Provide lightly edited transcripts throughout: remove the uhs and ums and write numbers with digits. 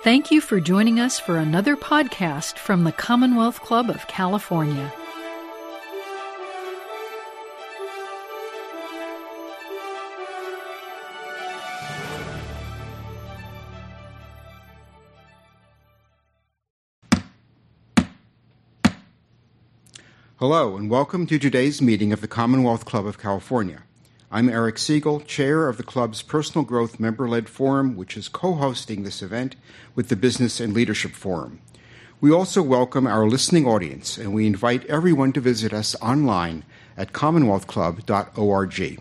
Thank you for joining us for another podcast from the Commonwealth Club of California. Hello, and welcome to today's meeting of the Commonwealth Club of California. I'm Eric Siegel, chair of the club's Personal Growth Member-Led Forum, which is co-hosting this event with the Business and Leadership Forum. We also welcome our listening audience, and we invite everyone to visit us online at commonwealthclub.org.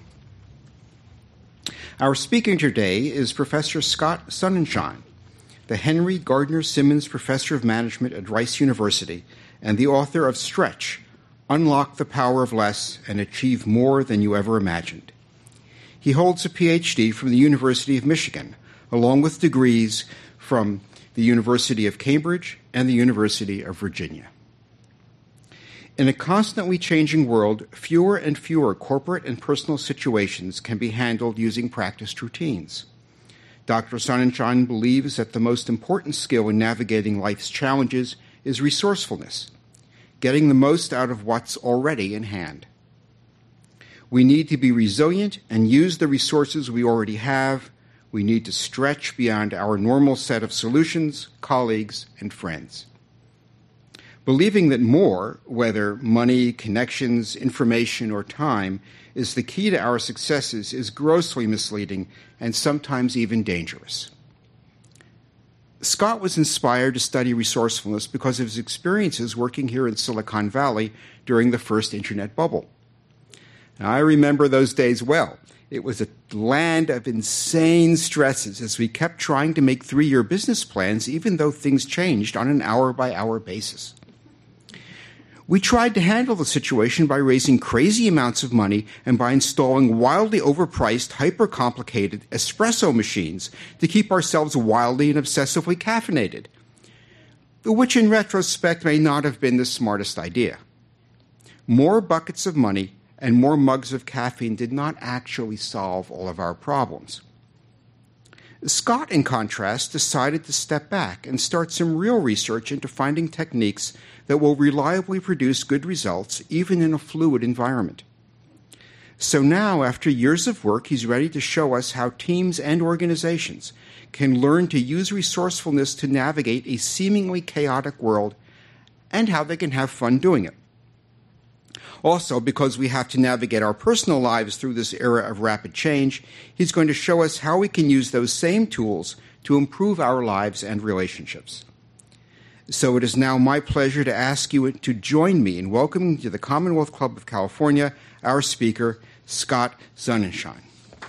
Our speaker today is Professor Scott Sonnenschein, the Henry Gardner Simmons Professor of Management at Rice University and the author of Stretch, Unlock the Power of Less and Achieve More Than You Ever Imagined. He holds a PhD from the University of Michigan, along with degrees from the University of Cambridge and the University of Virginia. In a constantly changing world, fewer and fewer corporate and personal situations can be handled using practiced routines. Dr. Sonnenschein believes that the most important skill in navigating life's challenges is resourcefulness, getting the most out of what's already in hand. We need to be resilient and use the resources we already have. We need to stretch beyond our normal set of solutions, colleagues, and friends. Believing that more, whether money, connections, information, or time, is the key to our successes is grossly misleading and sometimes even dangerous. Scott was inspired to study resourcefulness because of his experiences working here in Silicon Valley during the first internet bubble. Now, I remember those days well. It was a land of insane stresses as we kept trying to make 3-year business plans even though things changed on an hour-by-hour basis. We tried to handle the situation by raising crazy amounts of money and by installing wildly overpriced, hyper-complicated espresso machines to keep ourselves wildly and obsessively caffeinated, which in retrospect may not have been the smartest idea. More buckets of money and more mugs of caffeine did not actually solve all of our problems. Scott, in contrast, decided to step back and start some real research into finding techniques that will reliably produce good results even in a fluid environment. So now, after years of work, he's ready to show us how teams and organizations can learn to use resourcefulness to navigate a seemingly chaotic world and how they can have fun doing it. Also, because we have to navigate our personal lives through this era of rapid change, he's going to show us how we can use those same tools to improve our lives and relationships. So it is now my pleasure to ask you to join me in welcoming to the Commonwealth Club of California our speaker, Scott Sonnenschein.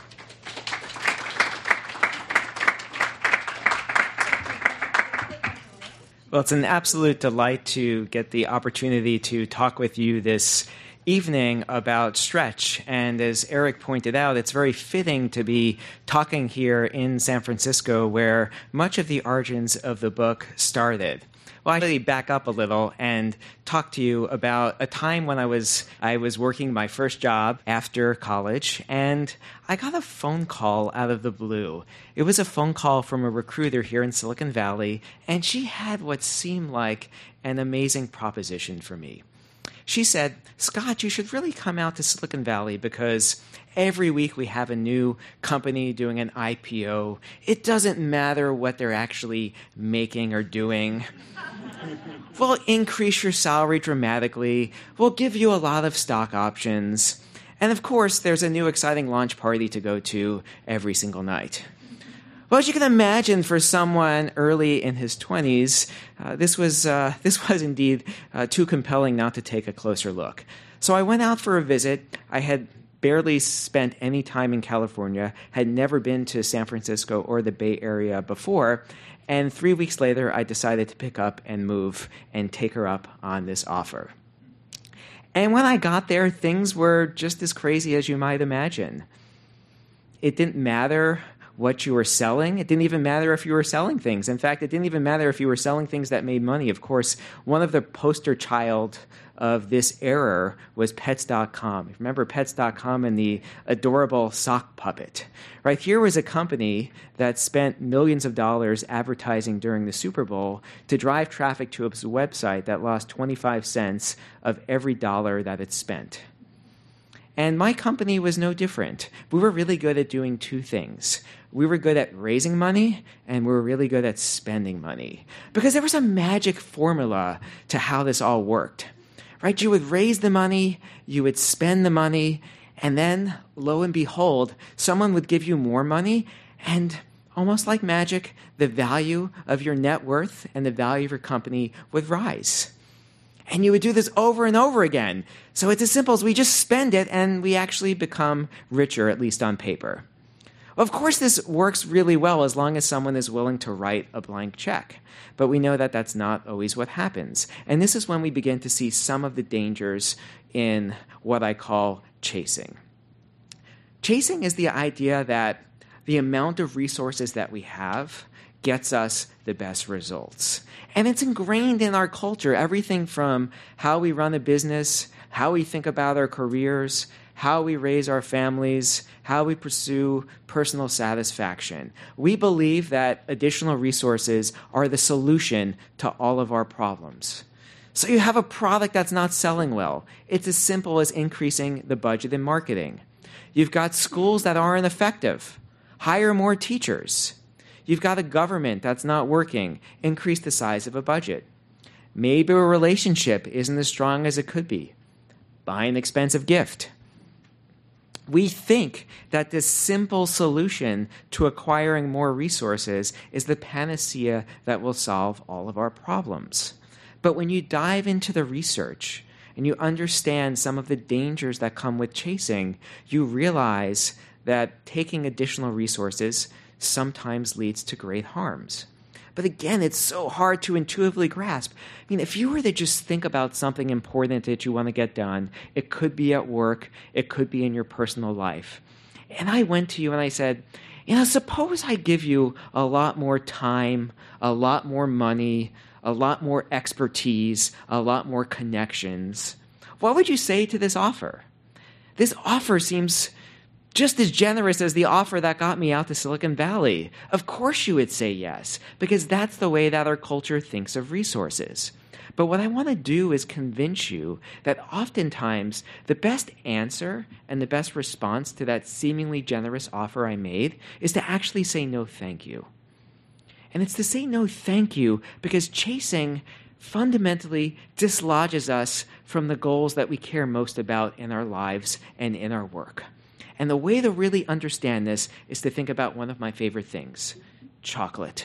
Well, it's an absolute delight to get the opportunity to talk with you this evening about Stretch. And as Eric pointed out, it's very fitting to be talking here in San Francisco, where much of the origins of the book started. Well, I'd really back up a little and talk to you about a time when I was working my first job after college, and I got a phone call out of the blue. It was a phone call from a recruiter here in Silicon Valley, and she had what seemed like an amazing proposition for me. She said, "Scott, you should really come out to Silicon Valley because every week we have a new company doing an IPO. It doesn't matter what they're actually making or doing. We'll increase your salary dramatically. We'll give you a lot of stock options. And of course, there's a new exciting launch party to go to every single night." Well, as you can imagine, for someone early in his 20s, this was indeed too compelling not to take a closer look. So I went out for a visit. I had barely spent any time in California, had never been to San Francisco or the Bay Area before, and 3 weeks later, I decided to pick up and move and take her up on this offer. And when I got there, things were just as crazy as you might imagine. It didn't matter what you were selling. It didn't even matter if you were selling things. In fact, it didn't even matter if you were selling things that made money. Of course, one of the poster child of this error was Pets.com. Remember Pets.com and the adorable sock puppet, right? Here was a company that spent millions of dollars advertising during the Super Bowl to drive traffic to its website that lost 25 cents of every dollar that it spent. And my company was no different. We were really good at doing two things. We were good at raising money, and we were really good at spending money. Because there was a magic formula to how this all worked. Right? You would raise the money, you would spend the money, and then, lo and behold, someone would give you more money, and almost like magic, the value of your net worth and the value of your company would rise. And you would do this over and over again. So it's as simple as we just spend it and we actually become richer, at least on paper. Well, of course, this works really well as long as someone is willing to write a blank check. But we know that that's not always what happens. And this is when we begin to see some of the dangers in what I call chasing. Chasing is the idea that the amount of resources that we have gets us the best results. And it's ingrained in our culture, everything from how we run a business, how we think about our careers, how we raise our families, how we pursue personal satisfaction. We believe that additional resources are the solution to all of our problems. So you have a product that's not selling well. It's as simple as increasing the budget in marketing. You've got schools that aren't effective. Hire more teachers. You've got a government that's not working. Increase the size of a budget. Maybe a relationship isn't as strong as it could be. Buy an expensive gift. We think that this simple solution to acquiring more resources is the panacea that will solve all of our problems. But when you dive into the research and you understand some of the dangers that come with chasing, you realize that taking additional resources sometimes leads to great harms. But again, it's so hard to intuitively grasp. I mean, if you were to just think about something important that you want to get done, it could be at work, it could be in your personal life. And I went to you and I said, suppose I give you a lot more time, a lot more money, a lot more expertise, a lot more connections. What would you say to this offer? This offer seems just as generous as the offer that got me out to Silicon Valley. Of course you would say yes, because that's the way that our culture thinks of resources. But what I want to do is convince you that oftentimes the best answer and the best response to that seemingly generous offer I made is to actually say no thank you. And it's to say no thank you because chasing fundamentally dislodges us from the goals that we care most about in our lives and in our work. And the way to really understand this is to think about one of my favorite things, chocolate.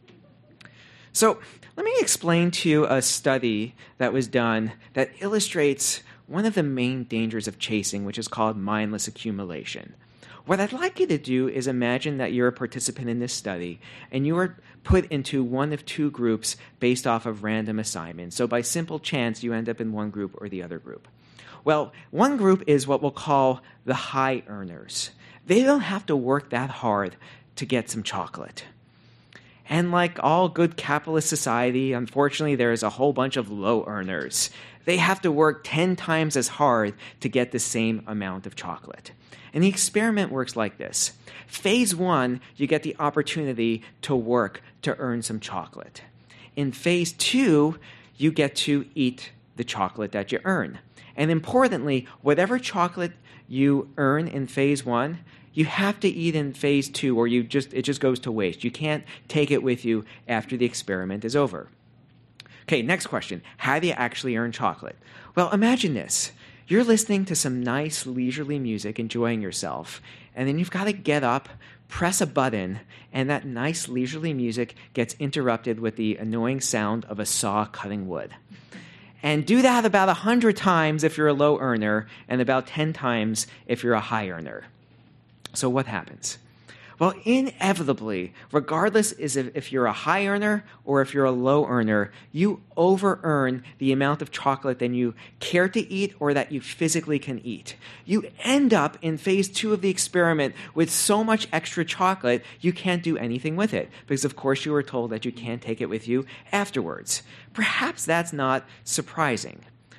So let me explain to you a study that was done that illustrates one of the main dangers of chasing, which is called mindless accumulation. What I'd like you to do is imagine that you're a participant in this study and you are put into one of two groups based off of random assignments. So by simple chance, you end up in one group or the other group. Well, one group is what we'll call the high earners. They don't have to work that hard to get some chocolate. And like all good capitalist society, unfortunately, there is a whole bunch of low earners. They have to work 10 times as hard to get the same amount of chocolate. And the experiment works like this. Phase 1, you get the opportunity to work to earn some chocolate. In phase 2, you get to eat the chocolate that you earn. And importantly, whatever chocolate you earn in phase 1, you have to eat in phase 2 or it just goes to waste. You can't take it with you after the experiment is over. Okay, next question. How do you actually earn chocolate? Well, imagine this. You're listening to some nice leisurely music, enjoying yourself, and then you've got to get up, press a button, and that nice leisurely music gets interrupted with the annoying sound of a saw cutting wood. And do that about 100 times if you're a low earner and about 10 times if you're a high earner. So what happens? Well, inevitably, regardless if you're a high earner or if you're a low earner, you over-earn the amount of chocolate that you care to eat or that you physically can eat. You end up in phase 2 of the experiment with so much extra chocolate, you can't do anything with it because, of course, you were told that you can't take it with you afterwards. Perhaps that's not surprising.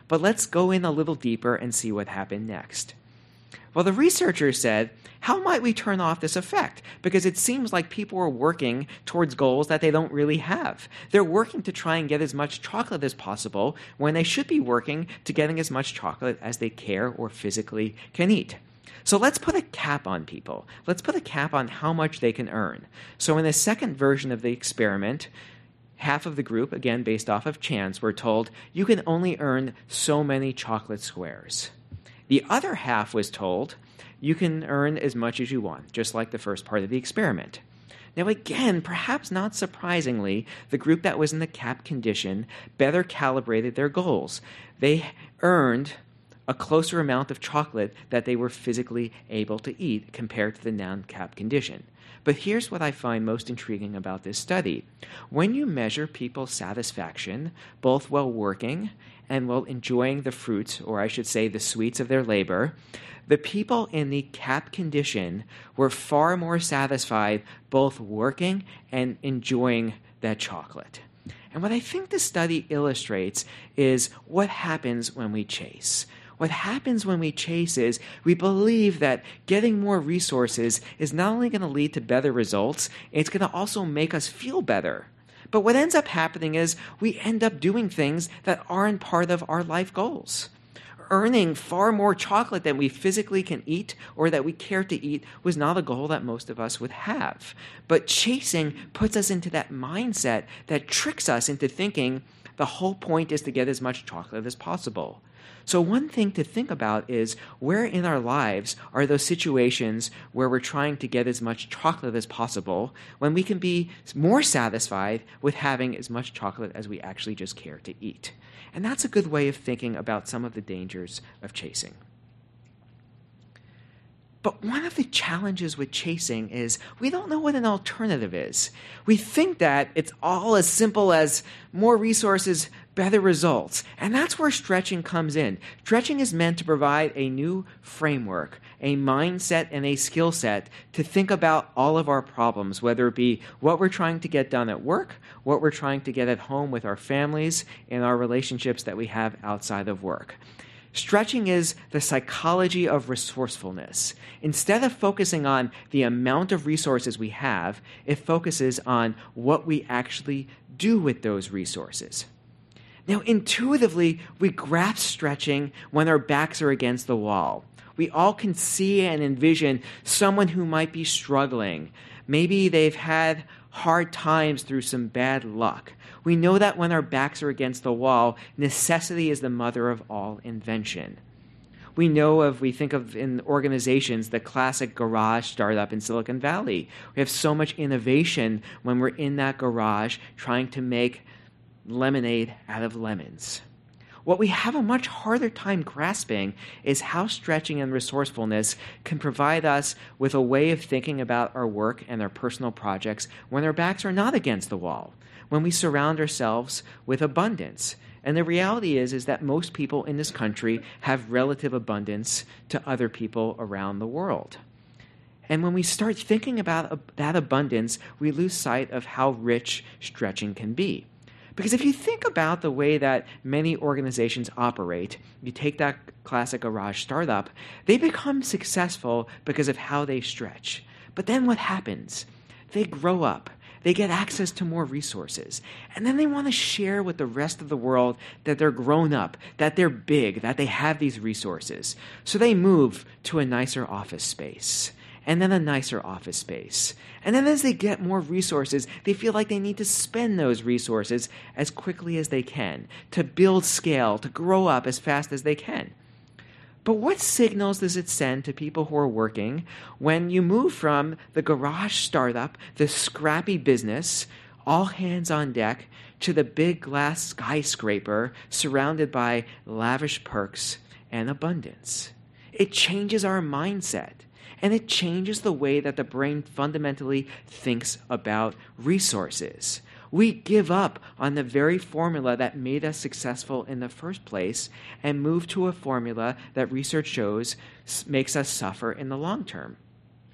But let's go in a little deeper and see what happened next. Well, the researchers said, how might we turn off this effect? Because it seems like people are working towards goals that they don't really have. They're working to try and get as much chocolate as possible when they should be working to getting as much chocolate as they care or physically can eat. So let's put a cap on people. Let's put a cap on how much they can earn. So in the second version of the experiment, half of the group, again based off of chance, were told, you can only earn so many chocolate squares. The other half was told, you can earn as much as you want, just like the first part of the experiment. Now again, perhaps not surprisingly, the group that was in the cap condition better calibrated their goals. They earned a closer amount of chocolate that they were physically able to eat compared to the non-cap condition. But here's what I find most intriguing about this study. When you measure people's satisfaction, both while working and while enjoying the fruits, or I should say the sweets of their labor, the people in the cap condition were far more satisfied both working and enjoying that chocolate. And what I think this study illustrates is what happens when we chase. What happens when we chase is we believe that getting more resources is not only going to lead to better results, it's going to also make us feel better. But what ends up happening is we end up doing things that aren't part of our life goals. Earning far more chocolate than we physically can eat or that we care to eat was not a goal that most of us would have. But chasing puts us into that mindset that tricks us into thinking the whole point is to get as much chocolate as possible. So one thing to think about is where in our lives are those situations where we're trying to get as much chocolate as possible when we can be more satisfied with having as much chocolate as we actually just care to eat. And that's a good way of thinking about some of the dangers of chasing. But one of the challenges with chasing is we don't know what an alternative is. We think that it's all as simple as more resources, better results. And that's where stretching comes in. Stretching is meant to provide a new framework, a mindset, and a skill set to think about all of our problems, whether it be what we're trying to get done at work, what we're trying to get at home with our families, and our relationships that we have outside of work. Stretching is the psychology of resourcefulness. Instead of focusing on the amount of resources we have, it focuses on what we actually do with those resources. Now, intuitively, we grasp stretching when our backs are against the wall. We all can see and envision someone who might be struggling. Maybe they've had hard times through some bad luck. We know that when our backs are against the wall, necessity is the mother of all invention. We think of in organizations, the classic garage startup in Silicon Valley. We have so much innovation when we're in that garage trying to make lemonade out of lemons. What we have a much harder time grasping is how stretching and resourcefulness can provide us with a way of thinking about our work and our personal projects when our backs are not against the wall, when we surround ourselves with abundance. And the reality is that most people in this country have relative abundance to other people around the world. And when we start thinking about that abundance, we lose sight of how rich stretching can be. Because if you think about the way that many organizations operate, you take that classic garage startup, they become successful because of how they stretch. But then what happens? They grow up. They get access to more resources. And then they want to share with the rest of the world that they're grown up, that they're big, that they have these resources. So they move to a nicer office space. And then a nicer office space. And then as they get more resources, they feel like they need to spend those resources as quickly as they can, to build scale, to grow up as fast as they can. But what signals does it send to people who are working when you move from the garage startup, the scrappy business, all hands on deck, to the big glass skyscraper surrounded by lavish perks and abundance? It changes our mindset. And it changes the way that the brain fundamentally thinks about resources. We give up on the very formula that made us successful in the first place and move to a formula that research shows makes us suffer in the long term.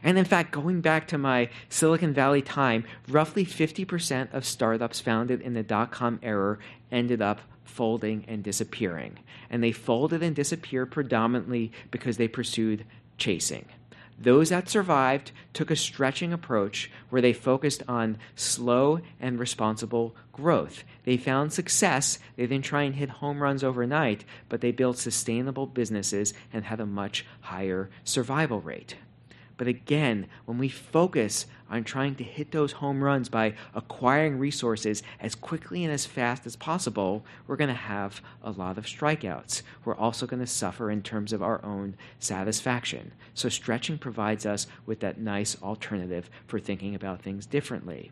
And in fact, going back to my Silicon Valley time, roughly 50% of startups founded in the dot-com era ended up folding and disappearing. And they folded and disappeared predominantly because they pursued chasing. Those that survived took a stretching approach where they focused on slow and responsible growth. They found success. They didn't try and hit home runs overnight, but they built sustainable businesses and had a much higher survival rate. But again, when we focus on trying to hit those home runs by acquiring resources as quickly and as fast as possible, we're going to have a lot of strikeouts. We're also going to suffer in terms of our own satisfaction. So stretching provides us with that nice alternative for thinking about things differently.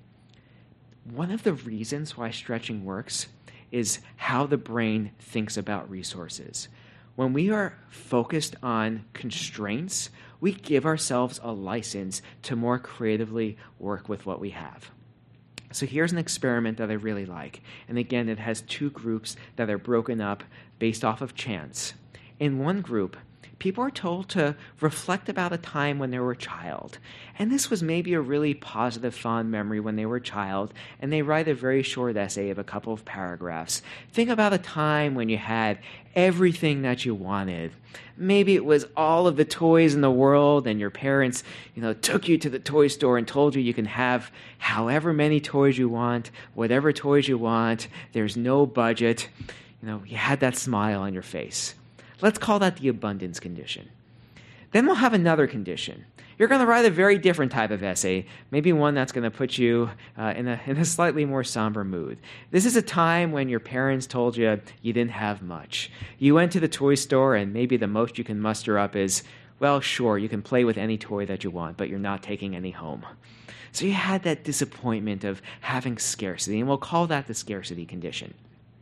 One of the reasons why stretching works is how the brain thinks about resources. When we are focused on constraints, we give ourselves a license to more creatively work with what we have. So here's an experiment that I really like. And again, it has two groups that are broken up based off of chance. In one group, people are told to reflect about a time when they were a child. And this was maybe a really positive, fond memory when they were a child, and they write a very short essay of a couple of paragraphs. Think about a time when you had everything that you wanted. Maybe it was all of the toys in the world, and your parents, took you to the toy store and told you can have however many toys you want, whatever toys you want. There's no budget. You had that smile on your face. Let's call that the abundance condition. Then we'll have another condition. You're going to write a very different type of essay, maybe one that's going to put you in a slightly more somber mood. This is a time when your parents told you didn't have much. You went to the toy store, and maybe the most you can muster up is, well, sure, you can play with any toy that you want, but you're not taking any home. So you had that disappointment of having scarcity, and we'll call that the scarcity condition.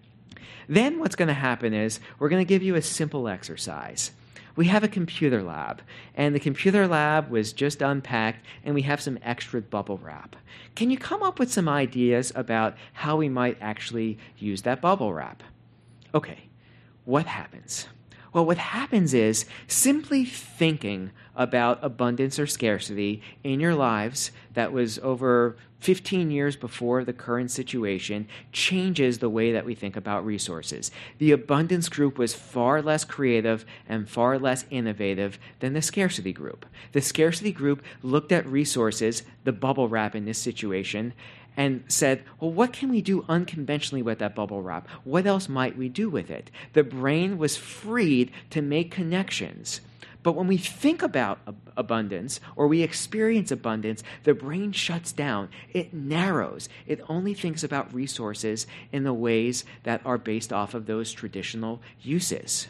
Then what's going to happen is we're going to give you a simple exercise. We have a computer lab, and the computer lab was just unpacked, and we have some extra bubble wrap. Can you come up with some ideas about how we might actually use that bubble wrap? Okay, what happens? Well, what happens is simply thinking about abundance or scarcity in your lives that was over 15 years before the current situation changes the way that we think about resources. The abundance group was far less creative and far less innovative than the scarcity group. The scarcity group looked at resources, the bubble wrap in this situation, and said, well, what can we do unconventionally with that bubble wrap? What else might we do with it? The brain was freed to make connections. But when we think about abundance or we experience abundance, the brain shuts down. It narrows. It only thinks about resources in the ways that are based off of those traditional uses.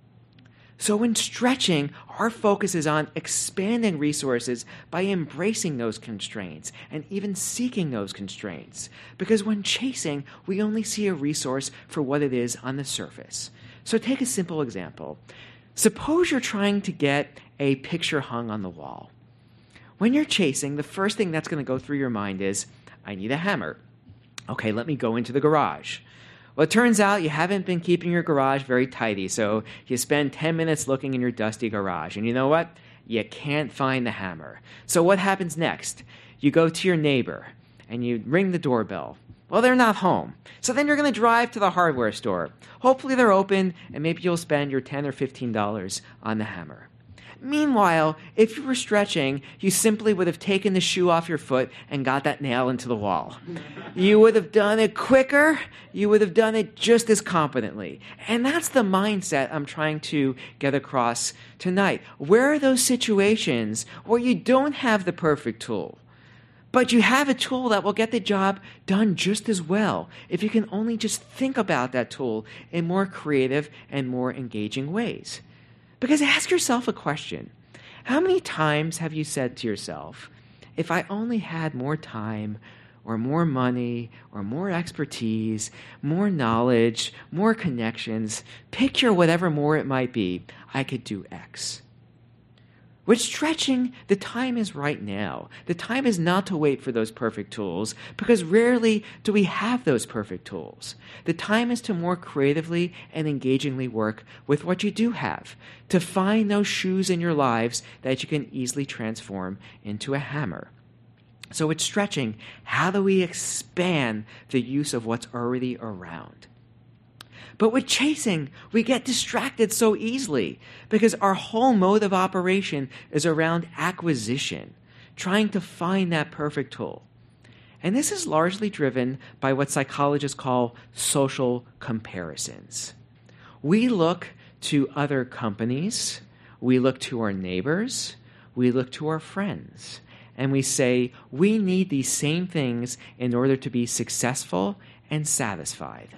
So in stretching, our focus is on expanding resources by embracing those constraints and even seeking those constraints. Because when chasing, we only see a resource for what it is on the surface. So take a simple example. Suppose you're trying to get a picture hung on the wall. When you're chasing, the first thing that's going to go through your mind is, I need a hammer. Okay, let me go into the garage. Well, it turns out you haven't been keeping your garage very tidy, so you spend 10 minutes looking in your dusty garage. And you know what? You can't find the hammer. So what happens next? You go to your neighbor, and you ring the doorbell. Well, they're not home. So then you're going to drive to the hardware store. Hopefully they're open, and maybe you'll spend your $10 or $15 on the hammer. Meanwhile, if you were stretching, you simply would have taken the shoe off your foot and got that nail into the wall. You would have done it quicker. You would have done it just as competently. And that's the mindset I'm trying to get across tonight. Where are those situations where you don't have the perfect tool, but you have a tool that will get the job done just as well if you can only just think about that tool in more creative and more engaging ways? Because ask yourself a question. How many times have you said to yourself, if I only had more time or more money or more expertise, more knowledge, more connections, picture whatever more it might be, I could do X? With stretching, the time is right now. The time is not to wait for those perfect tools, because rarely do we have those perfect tools. The time is to more creatively and engagingly work with what you do have, to find those shoes in your lives that you can easily transform into a hammer. So with stretching, how do we expand the use of what's already around? But with chasing, we get distracted so easily because our whole mode of operation is around acquisition, trying to find that perfect tool. And this is largely driven by what psychologists call social comparisons. We look to other companies, we look to our neighbors, we look to our friends, and we say, we need these same things in order to be successful and satisfied.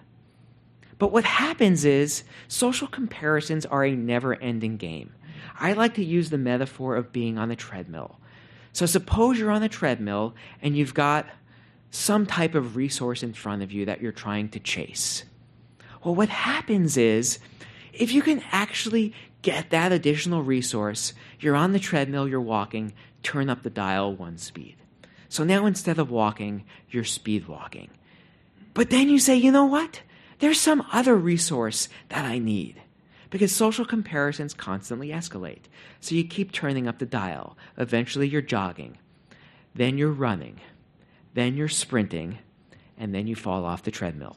But what happens is social comparisons are a never-ending game. I like to use the metaphor of being on a treadmill. So suppose you're on a treadmill and you've got some type of resource in front of you that you're trying to chase. Well, what happens is if you can actually get that additional resource, you're on the treadmill, you're walking, turn up the dial 1 speed. So now instead of walking, you're speed walking. But then you say, you know what? There's some other resource that I need, because social comparisons constantly escalate. So you keep turning up the dial. Eventually you're jogging, then you're running, then you're sprinting, and then you fall off the treadmill.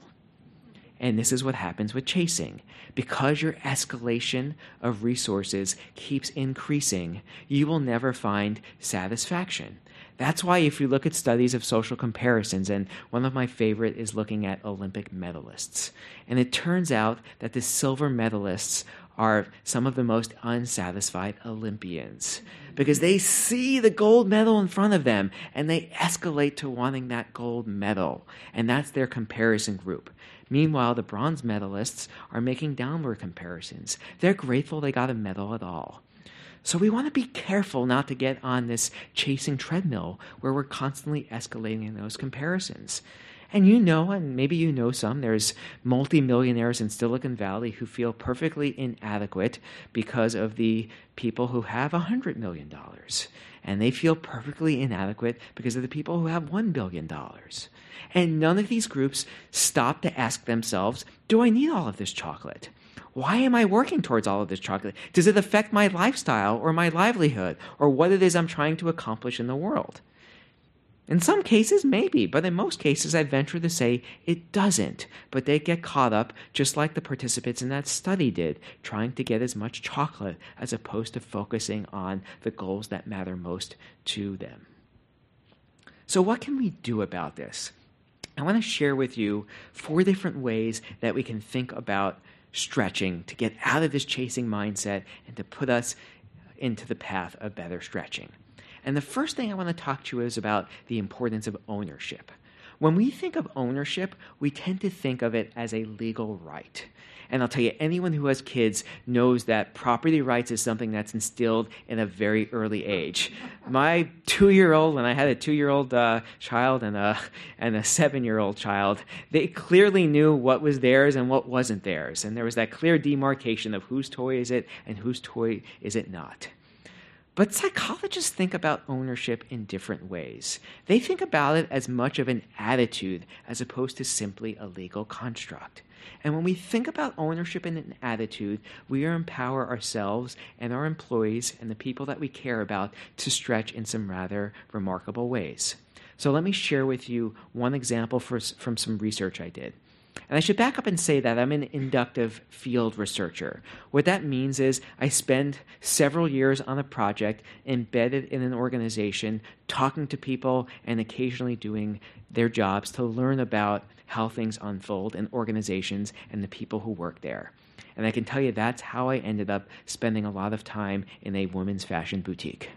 And this is what happens with chasing. Because your escalation of resources keeps increasing, you will never find satisfaction. That's why if you look at studies of social comparisons, and one of my favorite is looking at Olympic medalists, and it turns out that the silver medalists are some of the most unsatisfied Olympians because they see the gold medal in front of them and they escalate to wanting that gold medal, and that's their comparison group. Meanwhile, the bronze medalists are making downward comparisons. They're grateful they got a medal at all. So we want to be careful not to get on this chasing treadmill where we're constantly escalating in those comparisons. And you know, and maybe you know some, there's multimillionaires in Silicon Valley who feel perfectly inadequate because of the people who have $100 million. And they feel perfectly inadequate because of the people who have $1 billion. And none of these groups stop to ask themselves, do I need all of this chocolate? Why am I working towards all of this chocolate? Does it affect my lifestyle or my livelihood or what it is I'm trying to accomplish in the world? In some cases, maybe, but in most cases, I venture to say it doesn't. But they get caught up, just like the participants in that study did, trying to get as much chocolate as opposed to focusing on the goals that matter most to them. So what can we do about this? I want to share with you 4 different ways that we can think about stretching to get out of this chasing mindset and to put us into the path of better stretching. And the first thing I want to talk to you is about the importance of ownership. When we think of ownership, we tend to think of it as a legal right. And I'll tell you, anyone who has kids knows that property rights is something that's instilled in a very early age. My 2-year-old, when I had a 2-year-old child and a 7-year-old child, they clearly knew what was theirs and what wasn't theirs. And there was that clear demarcation of whose toy is it and whose toy is it not. But psychologists think about ownership in different ways. They think about it as much of an attitude as opposed to simply a legal construct. And when we think about ownership in an attitude, we empower ourselves and our employees and the people that we care about to stretch in some rather remarkable ways. So let me share with you one example from some research I did. And I should back up and say that I'm an inductive field researcher. What that means is I spend several years on a project embedded in an organization, talking to people and occasionally doing their jobs to learn about how things unfold in organizations and the people who work there. And I can tell you that's how I ended up spending a lot of time in a women's fashion boutique.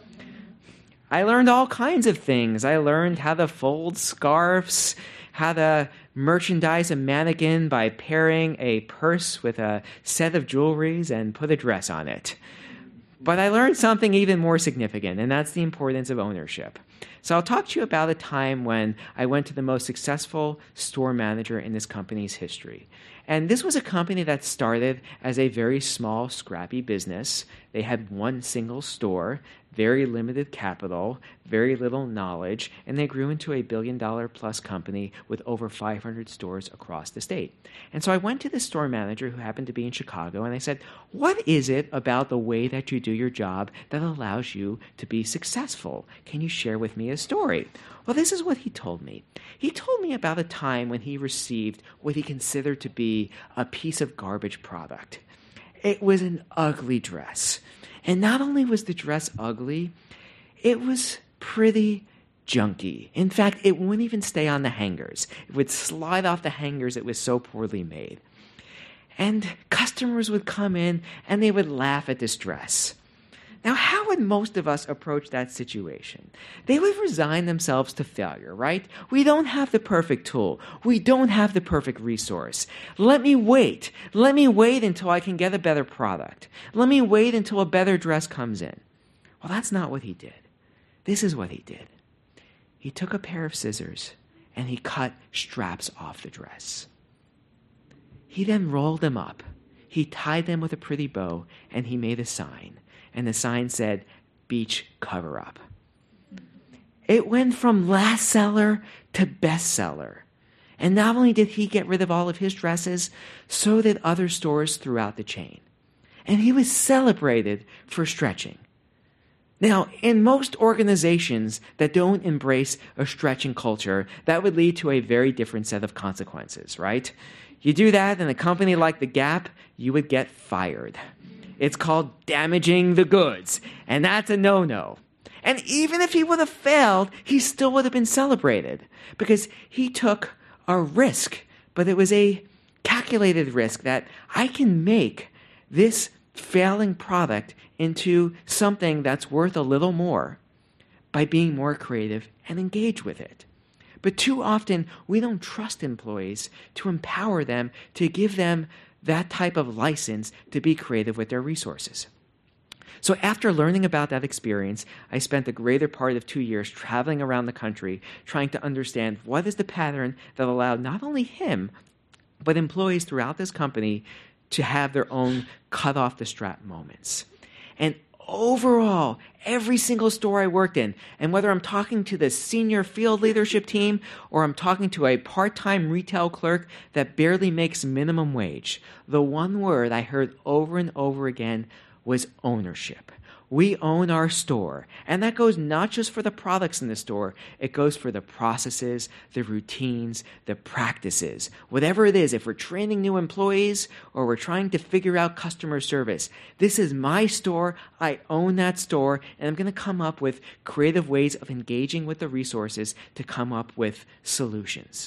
I learned all kinds of things. I learned how to fold scarves, how to merchandise a mannequin by pairing a purse with a set of jewelries and put a dress on it. But I learned something even more significant, and that's the importance of ownership. So I'll talk to you about a time when I went to the most successful store manager in this company's history. And this was a company that started as a very small, scrappy business They had one single store, very limited capital, very little knowledge, and they grew into a $1 billion-plus company with over 500 stores across the state. And so I went to the store manager who happened to be in Chicago, and I said, what is it about the way that you do your job that allows you to be successful? Can you share with me a story? Well, this is what he told me. He told me about a time when he received what he considered to be a piece of garbage product. It was an ugly dress. And not only was the dress ugly, it was pretty junky. In fact, it wouldn't even stay on the hangers. It would slide off the hangers. It was so poorly made. And customers would come in and they would laugh at this dress. Now, how would most of us approach that situation? They would resign themselves to failure, right? We don't have the perfect tool. We don't have the perfect resource. Let me wait. Let me wait until I can get a better product. Let me wait until a better dress comes in. Well, that's not what he did. This is what he did. He took a pair of scissors and he cut straps off the dress. He then rolled them up. He tied them with a pretty bow and he made a sign. And the sign said, Beach Cover-Up. It went from last seller to bestseller. And not only did he get rid of all of his dresses, so did other stores throughout the chain. And he was celebrated for stretching. Now, in most organizations that don't embrace a stretching culture, that would lead to a very different set of consequences, right? You do that in a company like The Gap, you would get fired. It's called damaging the goods, and that's a no-no. And even if he would have failed, he still would have been celebrated because he took a risk, but it was a calculated risk that I can make this failing product into something that's worth a little more by being more creative and engage with it. But too often, we don't trust employees to empower them, to give them that type of license to be creative with their resources. So after learning about that experience, I spent the greater part of 2 years traveling around the country trying to understand what is the pattern that allowed not only him, but employees throughout this company to have their own cut off the strap moments. And overall, every single store I worked in, and whether I'm talking to the senior field leadership team or I'm talking to a part-time retail clerk that barely makes minimum wage, the one word I heard over and over again was ownership. We own our store. And that goes not just for the products in the store, it goes for the processes, the routines, the practices. Whatever it is, if we're training new employees or we're trying to figure out customer service, this is my store, I own that store, and I'm going to come up with creative ways of engaging with the resources to come up with solutions.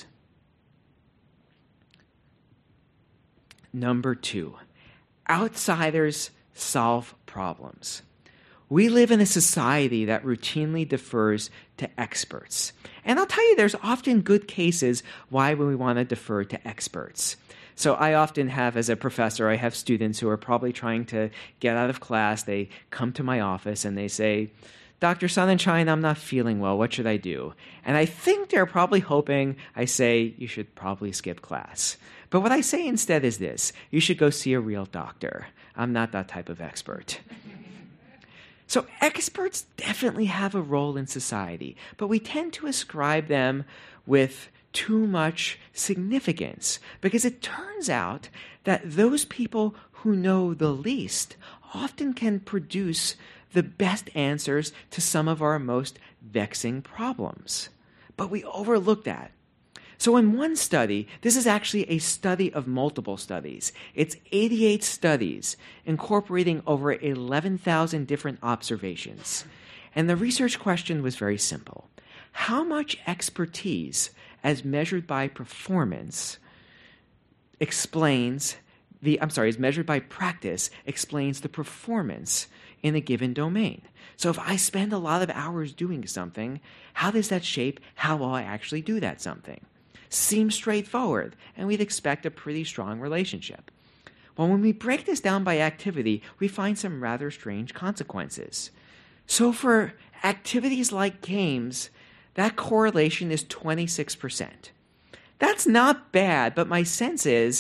Number 2, outsiders solve problems. We live in a society that routinely defers to experts. And I'll tell you, there's often good cases why we want to defer to experts. So I often have, as a professor, I have students who are probably trying to get out of class. They come to my office and they say, Dr. Sonnenschein, I'm not feeling well. What should I do? And I think they're probably hoping I say, you should probably skip class. But what I say instead is this: you should go see a real doctor. I'm not that type of expert. So experts definitely have a role in society, but we tend to ascribe them with too much significance because it turns out that those people who know the least often can produce the best answers to some of our most vexing problems. But we overlook that. So in one study, this is actually a study of multiple studies. It's 88 studies incorporating over 11,000 different observations. And the research question was very simple. How much expertise, as measured by performance, is measured by practice, explains the performance in a given domain? So if I spend a lot of hours doing something, how does that shape how will I actually do that something? Seems straightforward, and we'd expect a pretty strong relationship. Well, when we break this down by activity, we find some rather strange consequences. So for activities like games, that correlation is 26%. That's not bad, but my sense is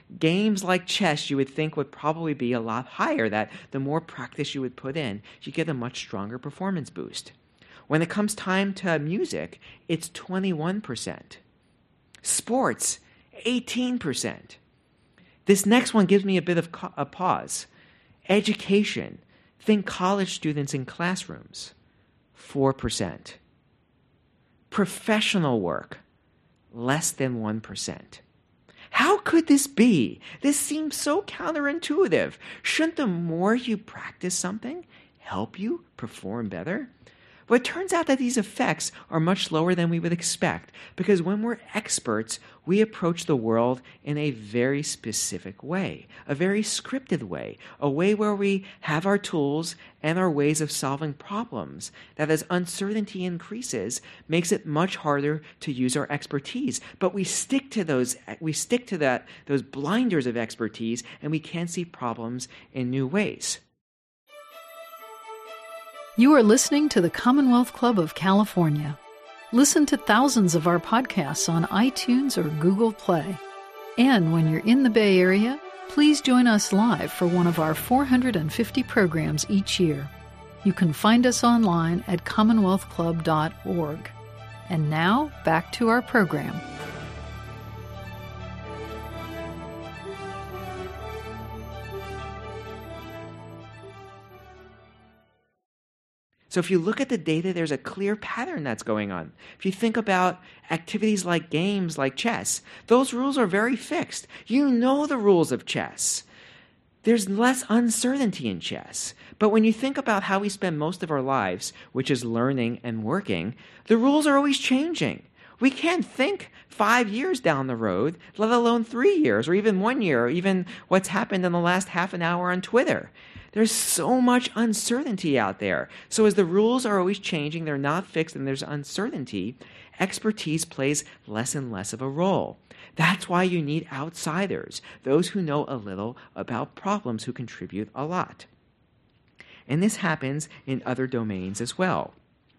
Games like chess you would think would probably be a lot higher, that the more practice you would put in, you get a much stronger performance boost. When it comes time to music, it's 21%. Sports, 18%. This next one gives me a bit of a pause. Education, think college students in classrooms, 4%. Professional work, less than 1%. How could this be? This seems so counterintuitive. Shouldn't the more you practice something help you perform better? Well, it turns out that these effects are much lower than we would expect, because when we're experts, we approach the world in a very specific way, a very scripted way, a way where we have our tools and our ways of solving problems that, as uncertainty increases, makes it much harder to use our expertise. But we stick to those blinders of expertise, and we can see problems in new ways. You are listening to the Commonwealth Club of California. Listen to thousands of our podcasts on iTunes or Google Play. And when you're in the Bay Area, please join us live for one of our 450 programs each year. You can find us online at commonwealthclub.org. And now, back to our program. So if you look at the data, there's a clear pattern that's going on. If you think about activities like games, like chess, those rules are very fixed. You know the rules of chess. There's less uncertainty in chess. But when you think about how we spend most of our lives, which is learning and working, the rules are always changing. We can't think 5 years down the road, let alone 3 years, or even 1 year, or even what's happened in the last half an hour on Twitter. There's so much uncertainty out there. So as the rules are always changing, they're not fixed, and there's uncertainty, expertise plays less and less of a role. That's why you need outsiders, those who know a little about problems, who contribute a lot. And this happens in other domains as well.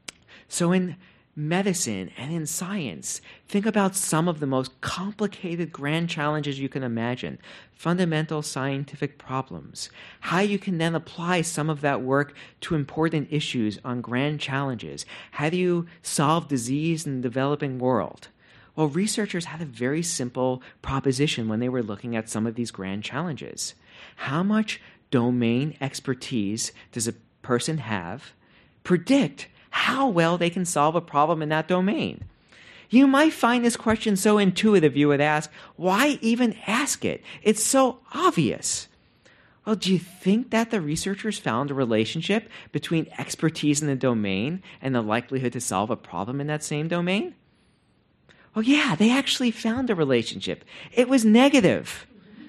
So in medicine and in science, think about some of the most complicated grand challenges you can imagine, fundamental scientific problems, how you can then apply some of that work to important issues on grand challenges. How do you solve disease in the developing world? Well, researchers had a very simple proposition when they were looking at some of these grand challenges. How much domain expertise does a person have? Predict how well they can solve a problem in that domain. You might find this question so intuitive you would ask, why even ask it? It's so obvious. Well, do you think that the researchers found a relationship between expertise in the domain and the likelihood to solve a problem in that same domain? Well, yeah, they actually found a relationship. It was negative.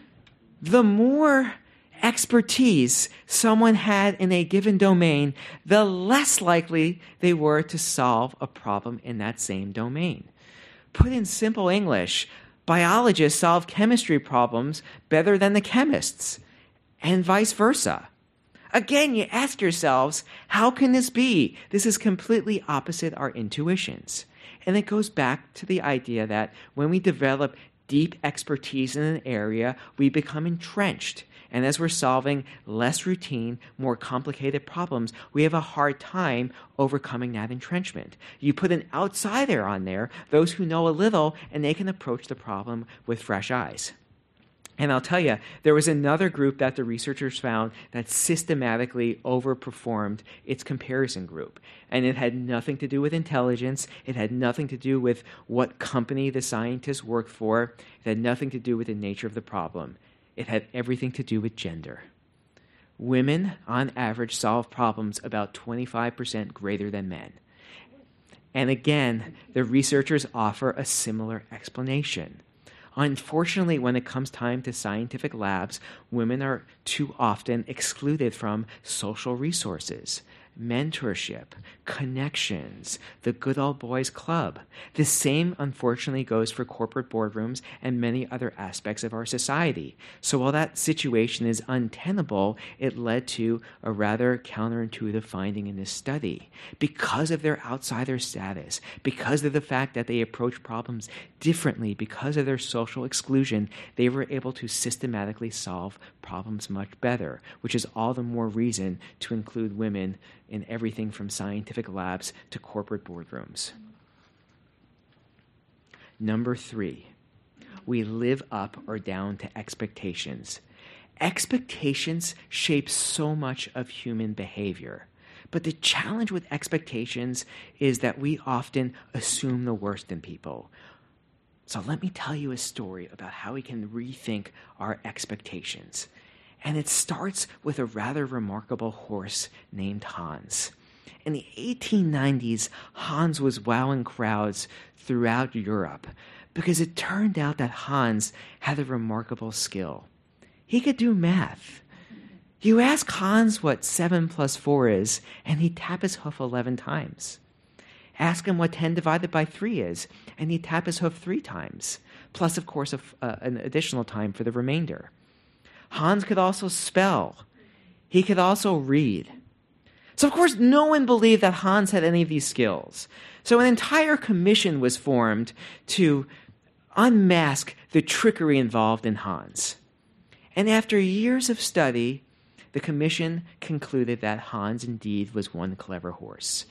The more expertise someone had in a given domain, the less likely they were to solve a problem in that same domain. Put in simple English, biologists solve chemistry problems better than the chemists, and vice versa. Again, you ask yourselves, how can this be? This is completely opposite our intuitions. And it goes back to the idea that when we develop deep expertise in an area, we become entrenched. And as we're solving less routine, more complicated problems, we have a hard time overcoming that entrenchment. You put an outsider on there, those who know a little, and they can approach the problem with fresh eyes. And I'll tell you, there was another group that the researchers found that systematically overperformed its comparison group. And it had nothing to do with intelligence. It had nothing to do with what company the scientists worked for. It had nothing to do with the nature of the problem. It had everything to do with gender. Women, on average, solve problems about 25% greater than men. And again, the researchers offer a similar explanation. Unfortunately, when it comes time to scientific labs, women are too often excluded from social resources. mentorship, connections, the good old boys club. The same, unfortunately, goes for corporate boardrooms and many other aspects of our society. So while that situation is untenable, it led to a rather counterintuitive finding in this study. Because of their outsider status, because of the fact that they approach problems differently, because of their social exclusion, they were able to systematically solve problems much better, which is all the more reason to include women in everything from scientific labs to corporate boardrooms. Number 3, we live up or down to expectations. Expectations shape so much of human behavior. But the challenge with expectations is that we often assume the worst in people. So let me tell you a story about how we can rethink our expectations. And it starts with a rather remarkable horse named Hans. In the 1890s, Hans was wowing crowds throughout Europe because it turned out that Hans had a remarkable skill. He could do math. You ask Hans what 7 plus 4 is, and he'd tap his hoof 11 times. Ask him what 10 divided by 3 is, and he'd tap his hoof 3 times, plus, of course, an additional time for the remainder. Hans could also spell. He could also read. So, of course, no one believed that Hans had any of these skills. So an entire commission was formed to unmask the trickery involved in Hans. And after years of study, the commission concluded that Hans indeed was one clever horse.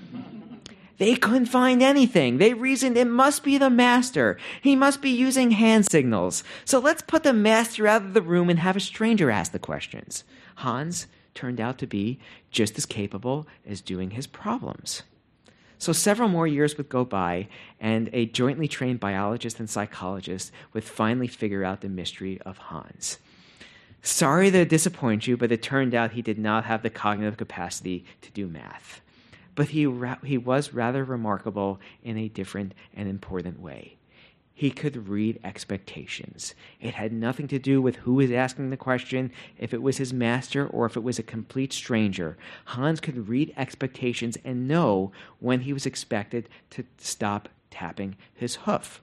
They couldn't find anything. They reasoned it must be the master. He must be using hand signals. So let's put the master out of the room and have a stranger ask the questions. Hans turned out to be just as capable as doing his problems. So several more years would go by, and a jointly trained biologist and psychologist would finally figure out the mystery of Hans. Sorry to disappoint you, but it turned out he did not have the cognitive capacity to do math. But he was rather remarkable in a different and important way. He could read expectations. It had nothing to do with who was asking the question, if it was his master or if it was a complete stranger. Hans could read expectations and know when he was expected to stop tapping his hoof.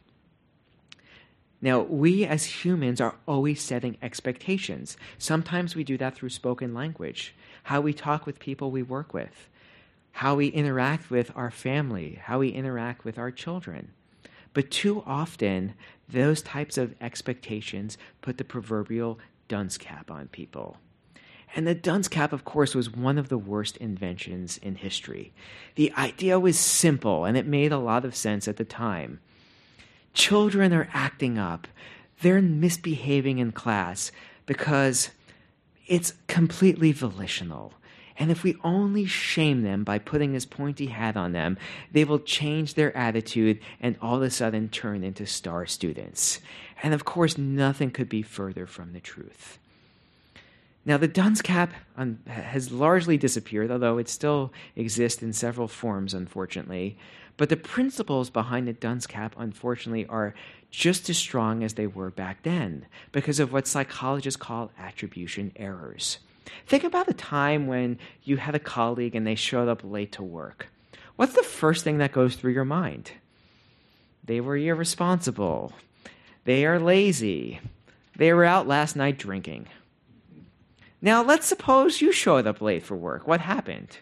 Now, we as humans are always setting expectations. Sometimes we do that through spoken language, how we talk with people we work with, how we interact with our family, how we interact with our children. But too often, those types of expectations put the proverbial dunce cap on people. And the dunce cap, of course, was one of the worst inventions in history. The idea was simple, and it made a lot of sense at the time. Children are acting up. They're misbehaving in class because it's completely volitional. And if we only shame them by putting this pointy hat on them, they will change their attitude and all of a sudden turn into star students. And of course, nothing could be further from the truth. Now, the dunce cap has largely disappeared, although it still exists in several forms, unfortunately. But the principles behind the dunce cap, unfortunately, are just as strong as they were back then because of what psychologists call attribution errors. Think about a time when you had a colleague and they showed up late to work. What's the first thing that goes through your mind? They were irresponsible. They are lazy. They were out last night drinking. Now, let's suppose you showed up late for work. What happened?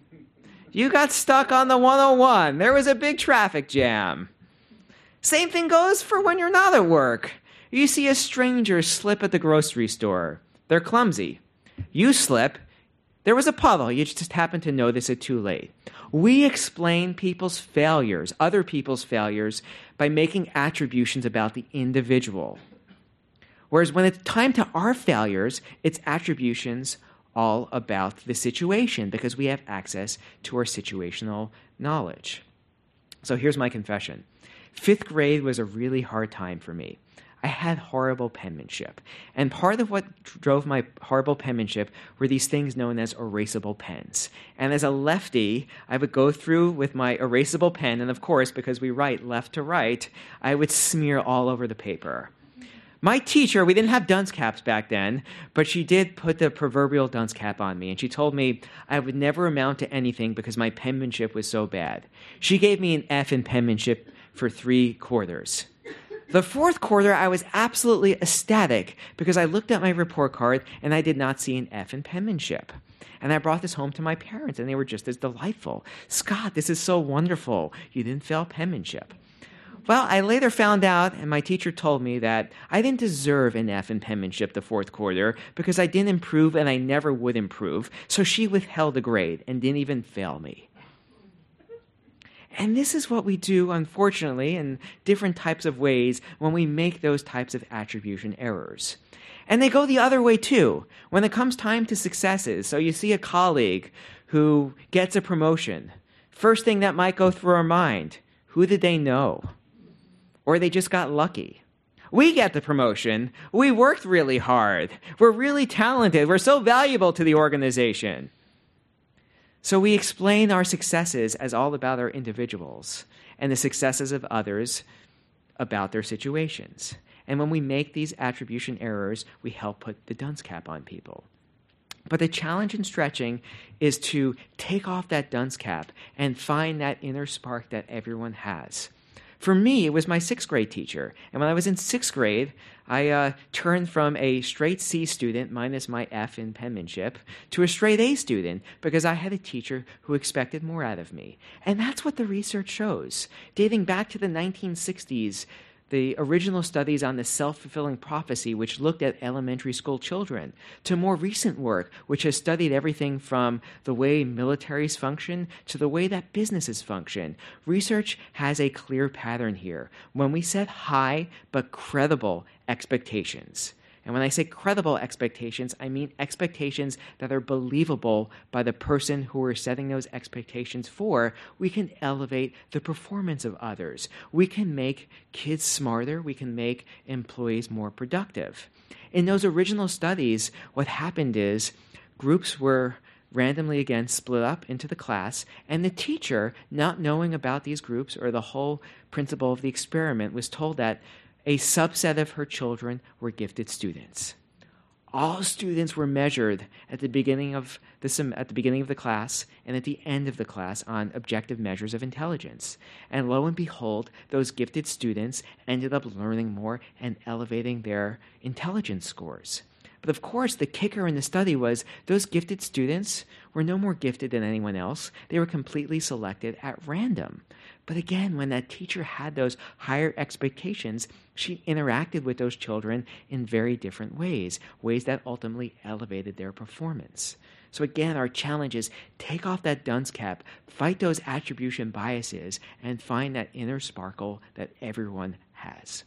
You got stuck on the 101. There was a big traffic jam. Same thing goes for when you're not at work. You see a stranger slip at the grocery store. They're clumsy. You slip. There was a puddle. You just happened to notice it too late. We explain people's failures, other people's failures, by making attributions about the individual. Whereas when it's time to our failures, it's attributions all about the situation because we have access to our situational knowledge. So here's my confession. 5th grade was a really hard time for me. I had horrible penmanship. And part of what drove my horrible penmanship were these things known as erasable pens. And as a lefty, I would go through with my erasable pen, and of course, because we write left to right, I would smear all over the paper. My teacher, we didn't have dunce caps back then, but she did put the proverbial dunce cap on me, and she told me I would never amount to anything because my penmanship was so bad. She gave me an F in penmanship for 3 quarters. The 4th quarter, I was absolutely ecstatic because I looked at my report card and I did not see an F in penmanship. And I brought this home to my parents, and they were just as delightful. Scott, this is so wonderful. You didn't fail penmanship. Well, I later found out, and my teacher told me that I didn't deserve an F in penmanship the 4th quarter because I didn't improve and I never would improve, so she withheld a grade and didn't even fail me. And this is what we do, unfortunately, in different types of ways when we make those types of attribution errors. And they go the other way too. When it comes time to successes, so you see a colleague who gets a promotion, first thing that might go through our mind, who did they know? Or they just got lucky. We get the promotion. We worked really hard. We're really talented. We're so valuable to the organization. So we explain our successes as all about our individuals and the successes of others about their situations. And when we make these attribution errors, we help put the dunce cap on people. But the challenge in stretching is to take off that dunce cap and find that inner spark that everyone has. For me, it was my 6th grade teacher. And when I was in 6th grade, I turned from a straight C student, minus my F in penmanship, to a straight A student because I had a teacher who expected more out of me. And that's what the research shows. Dating back to the 1960s, the original studies on the self-fulfilling prophecy, which looked at elementary school children, to more recent work, which has studied everything from the way militaries function to the way that businesses function. Research has a clear pattern here. When we set high but credible expectations, and when I say credible expectations, I mean expectations that are believable by the person who we're setting those expectations for, we can elevate the performance of others. We can make kids smarter. We can make employees more productive. In those original studies, what happened is groups were randomly again split up into the class, and the teacher, not knowing about these groups or the whole principle of the experiment, was told that a subset of her children were gifted students. All students were measured at the beginning of the class and at the end of the class on objective measures of intelligence. And lo and behold, those gifted students ended up learning more and elevating their intelligence scores. But of course, the kicker in the study was those gifted students were no more gifted than anyone else. They were completely selected at random. But again, when that teacher had those higher expectations, she interacted with those children in very different ways that ultimately elevated their performance. So again, our challenge is take off that dunce cap, fight those attribution biases, and find that inner sparkle that everyone has.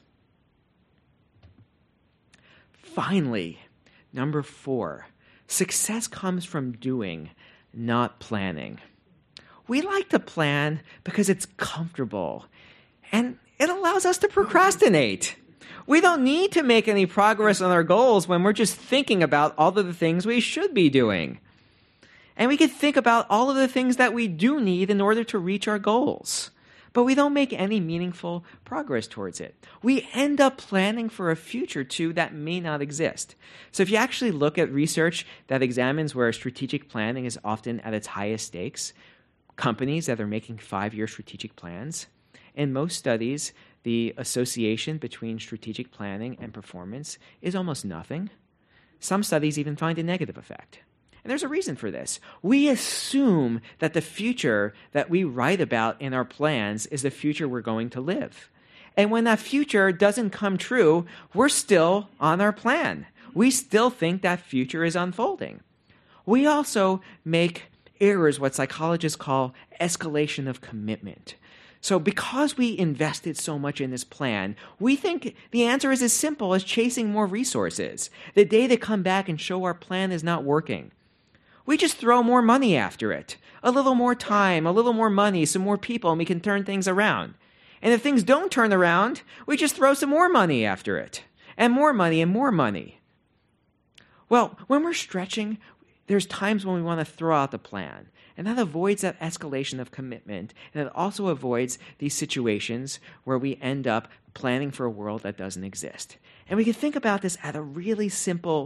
Finally, number 4, success comes from doing, not planning. We like to plan because it's comfortable, and it allows us to procrastinate. We don't need to make any progress on our goals when we're just thinking about all of the things we should be doing. And we can think about all of the things that we do need in order to reach our goals. But we don't make any meaningful progress towards it. We end up planning for a future, too, that may not exist. So if you actually look at research that examines where strategic planning is often at its highest stakes, companies that are making 5-year strategic plans, in most studies, the association between strategic planning and performance is almost nothing. Some studies even find a negative effect. And there's a reason for this. We assume that the future that we write about in our plans is the future we're going to live. And when that future doesn't come true, we're still on our plan. We still think that future is unfolding. We also make errors, what psychologists call escalation of commitment. So because we invested so much in this plan, we think the answer is as simple as chasing more resources. The day they come back and show our plan is not working, we just throw more money after it. A little more time, a little more money, some more people, and we can turn things around. And if things don't turn around, we just throw some more money after it. And more money and more money. Well, when we're stretching, there's times when we want to throw out the plan. And that avoids that escalation of commitment. And it also avoids these situations where we end up planning for a world that doesn't exist. And we can think about this at a really simple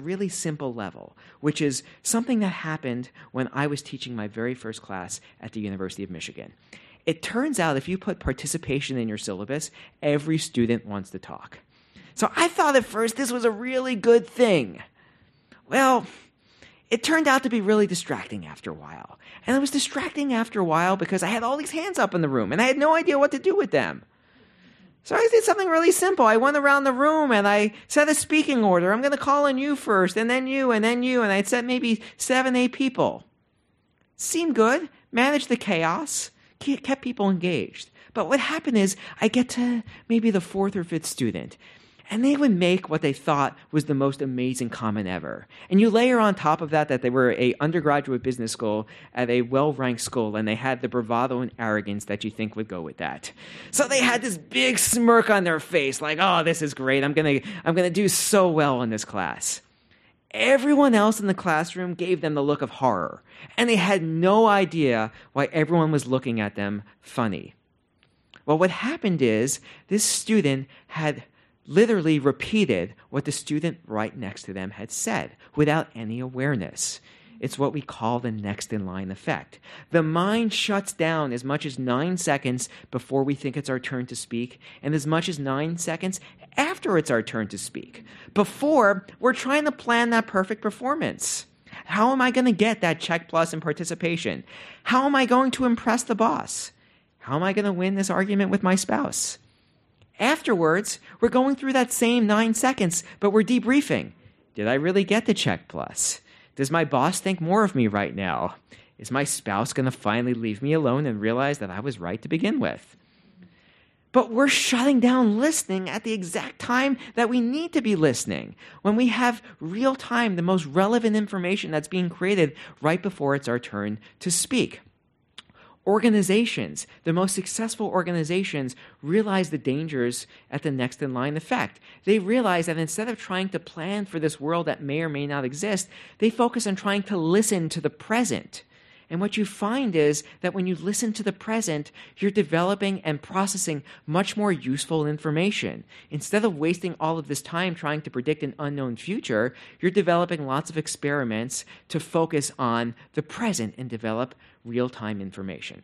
level, which is something that happened when I was teaching my very first class at the University of Michigan. It turns out if you put participation in your syllabus, every student wants to talk. So I thought at first this was a really good thing. Well, it turned out to be really distracting after a while. And it was distracting after a while because I had all these hands up in the room and I had no idea what to do with them. So I did something really simple. I went around the room and I set a speaking order. I'm going to call on you first, and then you, and then you. And I'd set maybe 7, 8 people. Seemed good. Managed the chaos. Kept people engaged. But what happened is I get to maybe the 4th or 5th student, and they would make what they thought was the most amazing comment ever. And you layer on top of that they were an undergraduate business school at a well-ranked school, and they had the bravado and arrogance that you think would go with that. So they had this big smirk on their face, like, oh, this is great. I'm gonna do so well in this class. Everyone else in the classroom gave them the look of horror, and they had no idea why everyone was looking at them funny. Well, what happened is this student had literally repeated what the student right next to them had said without any awareness. It's what we call the next in line effect. The mind shuts down as much as 9 seconds before we think it's our turn to speak, and as much as 9 seconds after it's our turn to speak. Before, we're trying to plan that perfect performance. How am I going to get that check plus in participation? How am I going to impress the boss? How am I going to win this argument with my spouse? Afterwards, we're going through that same 9 seconds, but we're debriefing. Did I really get the check plus? Does my boss think more of me right now? Is my spouse going to finally leave me alone and realize that I was right to begin with? But we're shutting down listening at the exact time that we need to be listening, when we have real time, the most relevant information that's being created right before it's our turn to speak. Organizations, the most successful organizations, realize the dangers at the next in line effect. They realize that instead of trying to plan for this world that may or may not exist, they focus on trying to listen to the present. And what you find is that when you listen to the present, you're developing and processing much more useful information. Instead of wasting all of this time trying to predict an unknown future, you're developing lots of experiments to focus on the present and develop real-time information.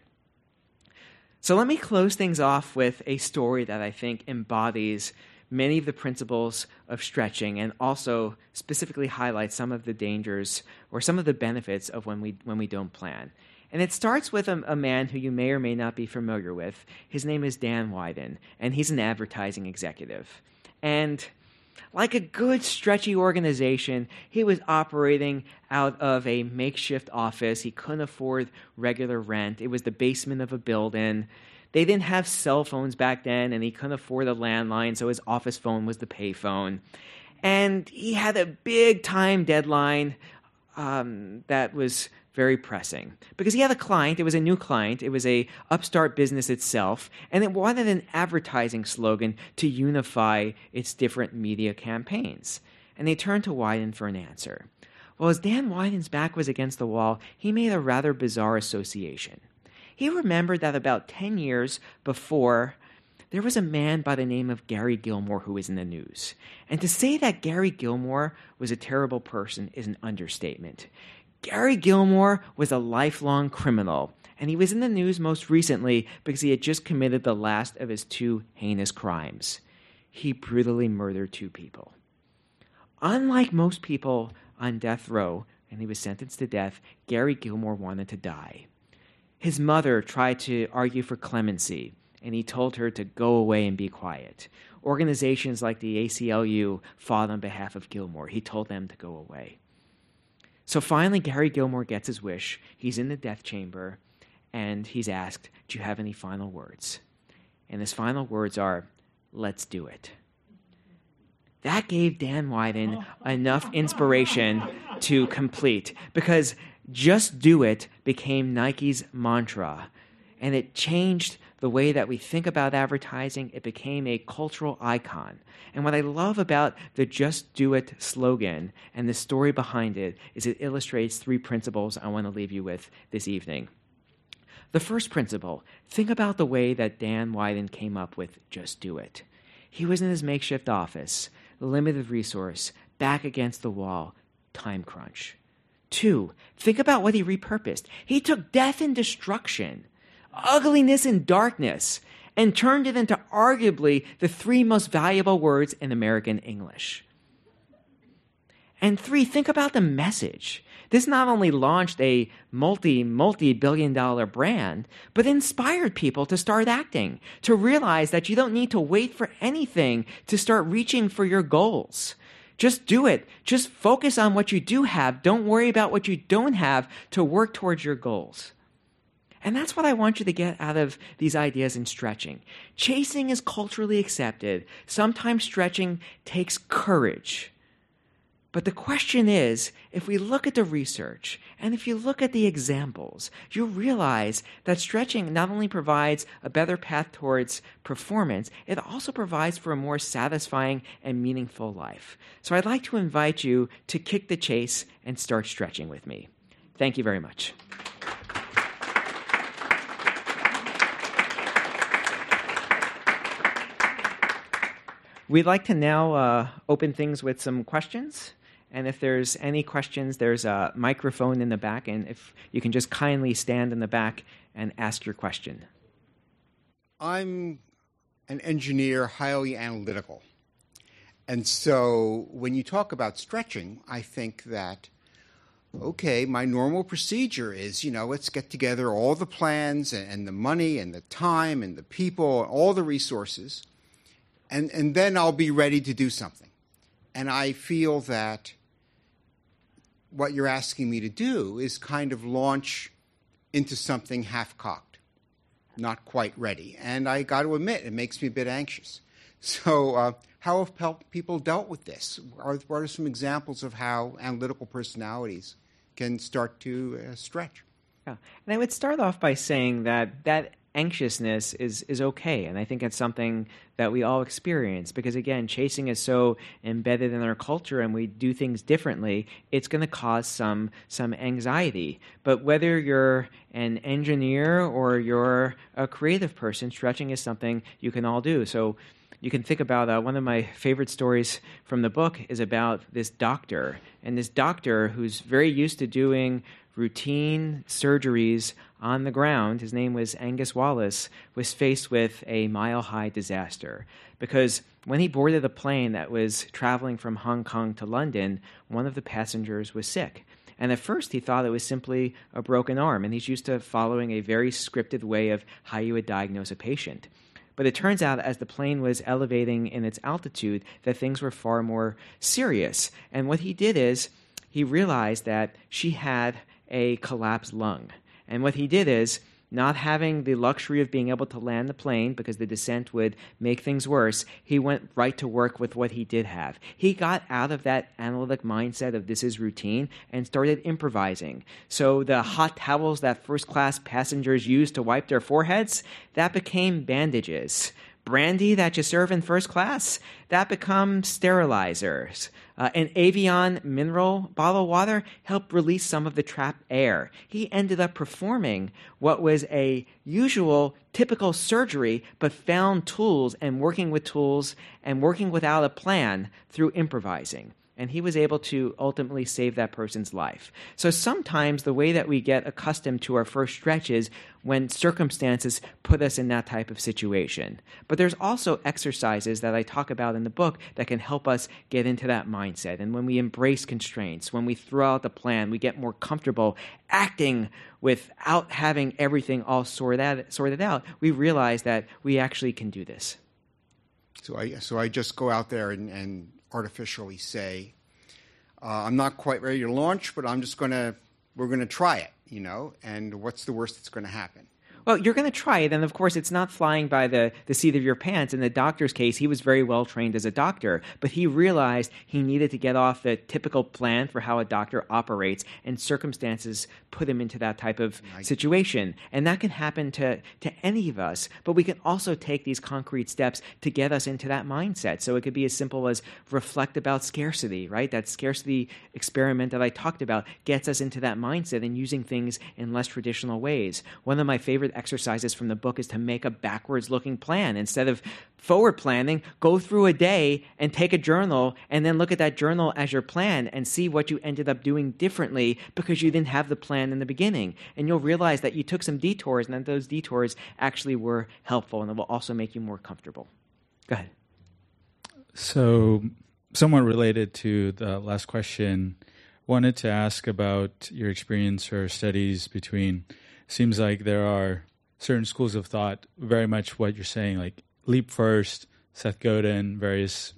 So let me close things off with a story that I think embodies many of the principles of stretching and also specifically highlights some of the dangers or some of the benefits of when we don't plan. And it starts with a man who you may or may not be familiar with. His name is Dan Wieden, and he's an advertising executive. And like a good, stretchy organization, he was operating out of a makeshift office. He couldn't afford regular rent. It was the basement of a building. They didn't have cell phones back then, and he couldn't afford a landline, so his office phone was the payphone. And he had a big-time deadline that was very pressing. Because he had a client, it was a new client, it was a upstart business itself, and it wanted an advertising slogan to unify its different media campaigns. And they turned to Wieden for an answer. Well, as Dan Weiden's back was against the wall, he made a rather bizarre association. He remembered that about 10 years before, there was a man by the name of Gary Gilmore who was in the news. And to say that Gary Gilmore was a terrible person is an understatement. Gary Gilmore was a lifelong criminal, and he was in the news most recently because he had just committed the last of his 2 heinous crimes. He brutally murdered 2 people. Unlike most people on death row, and he was sentenced to death, Gary Gilmore wanted to die. His mother tried to argue for clemency, and he told her to go away and be quiet. Organizations like the ACLU fought on behalf of Gilmore. He told them to go away. So finally, Gary Gilmore gets his wish. He's in the death chamber, and he's asked, do you have any final words? And his final words are, let's do it. That gave Dan Wieden enough inspiration to complete, because just do it became Nike's mantra, and it changed the way that we think about advertising. It became a cultural icon. And what I love about the Just Do It slogan and the story behind it is it illustrates 3 principles I want to leave you with this evening. The first principle, think about the way that Dan Wieden came up with Just Do It. He was in his makeshift office, limited resource, back against the wall, time crunch. 2, think about what he repurposed. He took death and destruction, ugliness and darkness, and turned it into arguably the 3 most valuable words in American English. And 3, think about the message. This not only launched a multi-billion-dollar brand, but inspired people to start acting, to realize that you don't need to wait for anything to start reaching for your goals. Just do it. Just focus on what you do have. Don't worry about what you don't have to work towards your goals. And that's what I want you to get out of these ideas in stretching. Chasing is culturally accepted. Sometimes stretching takes courage. But the question is, if we look at the research and if you look at the examples, you realize that stretching not only provides a better path towards performance, it also provides for a more satisfying and meaningful life. So I'd like to invite you to kick the chase and start stretching with me. Thank you very much. We'd like to now open things with some questions. And if there's any questions, there's a microphone in the back, and if you can just kindly stand in the back and ask your question. I'm an engineer, highly analytical. And so when you talk about stretching, I think that, okay, my normal procedure is, let's get together all the plans and the money and the time and the people, all the resources, and then I'll be ready to do something. And I feel that what you're asking me to do is kind of launch into something half-cocked, not quite ready. And I got to admit, it makes me a bit anxious. So how have people dealt with this? What are some examples of how analytical personalities can start to stretch? Yeah. And I would start off by saying that anxiousness is okay, and I think it's something that we all experience because, again, chasing is so embedded in our culture and we do things differently, it's going to cause some anxiety. But whether you're an engineer or you're a creative person, stretching is something you can all do. So you can think about one of my favorite stories from the book is about this doctor, and this doctor who's very used to doing routine surgeries on the ground, his name was Angus Wallace, was faced with a mile-high disaster. Because when he boarded a plane that was traveling from Hong Kong to London, one of the passengers was sick. And at first he thought it was simply a broken arm, and he's used to following a very scripted way of how you would diagnose a patient. But it turns out as the plane was elevating in its altitude that things were far more serious. And what he did is he realized that she had a collapsed lung. And what he did is, not having the luxury of being able to land the plane because the descent would make things worse, he went right to work with what he did have. He got out of that analytic mindset of this is routine and started improvising. So the hot towels that first-class passengers used to wipe their foreheads, that became bandages. Brandy that you serve in first class, that becomes sterilizers. An Evian mineral bottled water helped release some of the trapped air. He ended up performing what was a usual, typical surgery, but found tools and working with tools and working without a plan through improvising. And he was able to ultimately save that person's life. So sometimes the way that we get accustomed to our first stretch is when circumstances put us in that type of situation. But there's also exercises that I talk about in the book that can help us get into that mindset. And when we embrace constraints, when we throw out the plan, we get more comfortable acting without having everything all sorted out, we realize that we actually can do this. So I just go out there and artificially say, I'm not quite ready to launch, but we're going to try it, and what's the worst that's going to happen? Well, you're going to try it, and of course, it's not flying by the seat of your pants. In the doctor's case, he was very well trained as a doctor, but he realized he needed to get off the typical plan for how a doctor operates, and circumstances put him into that type of situation. And that can happen to any of us, but we can also take these concrete steps to get us into that mindset. So it could be as simple as reflect about scarcity, right? That scarcity experiment that I talked about gets us into that mindset and using things in less traditional ways. One of my favorite exercises from the book is to make a backwards-looking plan. Instead of forward planning, go through a day and take a journal and then look at that journal as your plan and see what you ended up doing differently because you didn't have the plan in the beginning. And you'll realize that you took some detours and that those detours actually were helpful, and it will also make you more comfortable. Go ahead. So, somewhat related to the last question, wanted to ask about your experience or studies between, seems like there are certain schools of thought, very much what you're saying, like leap first, Seth Godin, various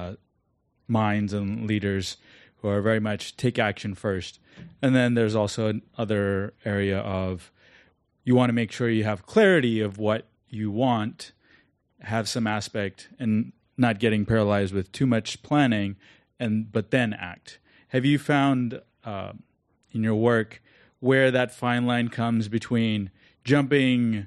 minds and leaders who are very much take action first. And then there's also another area of you want to make sure you have clarity of what you want, have some aspect, and not getting paralyzed with too much planning, but then act. Have you found in your work where that fine line comes between jumping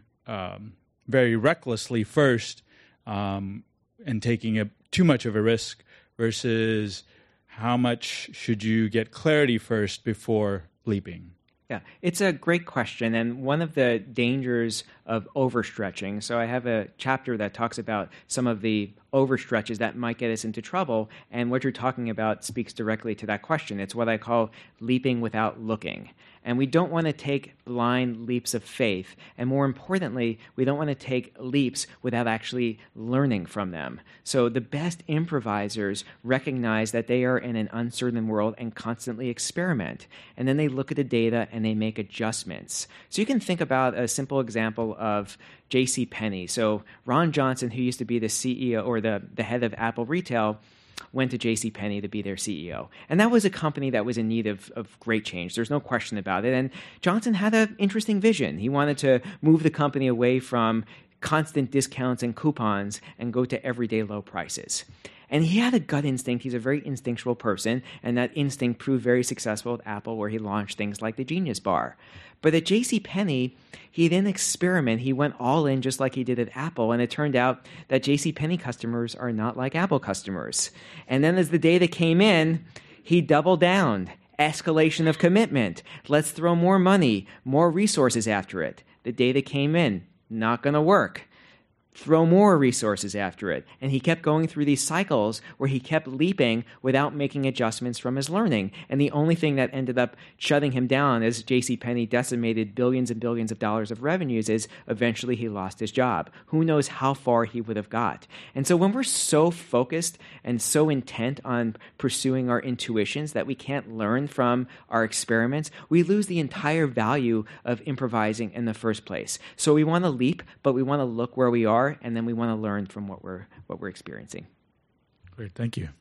very recklessly first and taking too much of a risk versus how much should you get clarity first before leaping? Yeah, it's a great question, and one of the dangers of overstretching. So I have a chapter that talks about some of the overstretches that might get us into trouble, and what you're talking about speaks directly to that question. It's what I call leaping without looking. And we don't want to take blind leaps of faith, and more importantly, we don't want to take leaps without actually learning from them. So the best improvisers recognize that they are in an uncertain world and constantly experiment, and then they look at the data and they make adjustments. So you can think about a simple example of J.C. Penney. So Ron Johnson, who used to be the CEO or the head of Apple Retail, went to J.C. Penney to be their CEO. And that was a company that was in need of great change. There's no question about it. And Johnson had an interesting vision. He wanted to move the company away from constant discounts and coupons and go to everyday low prices. And he had a gut instinct. He's a very instinctual person, and that instinct proved very successful at Apple, where he launched things like the Genius Bar. But at J.C. Penney, he didn't experiment. He went all in just like he did at Apple, and it turned out that J.C. Penney customers are not like Apple customers. And then as the data came in, he doubled down. Escalation of commitment. Let's throw more money, more resources after it. The data came in. Not going to work. Throw more resources after it. And he kept going through these cycles where he kept leaping without making adjustments from his learning. And the only thing that ended up shutting him down as JCPenney decimated billions and billions of dollars of revenues is eventually he lost his job. Who knows how far he would have got. And so when we're so focused and so intent on pursuing our intuitions that we can't learn from our experiments, we lose the entire value of improvising in the first place. So we want to leap, but we want to look where we are, and then we want to learn from what we're experiencing. Great, thank you.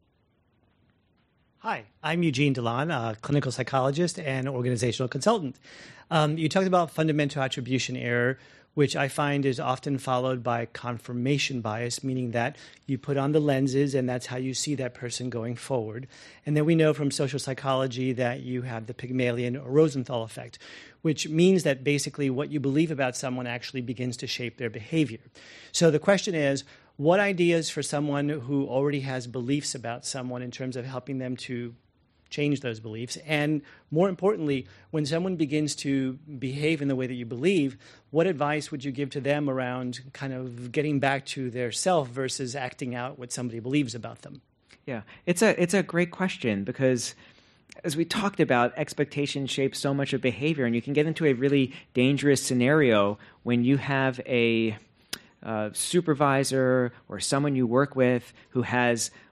Hi, I'm Eugene Delan, a clinical psychologist and organizational consultant. You talked about fundamental attribution error, which I find is often followed by confirmation bias, meaning that you put on the lenses and that's how you see that person going forward. And then we know from social psychology that you have the Pygmalion or Rosenthal effect, which means that basically what you believe about someone actually begins to shape their behavior. So the question is, what ideas for someone who already has beliefs about someone in terms of helping them to change those beliefs? And more importantly, when someone begins to behave in the way that you believe, what advice would you give to them around kind of getting back to their self versus acting out what somebody believes about them? Yeah, it's a great question because as we talked about, expectations shape so much of behavior, and you can get into a really dangerous scenario when you have a supervisor or someone you work with who has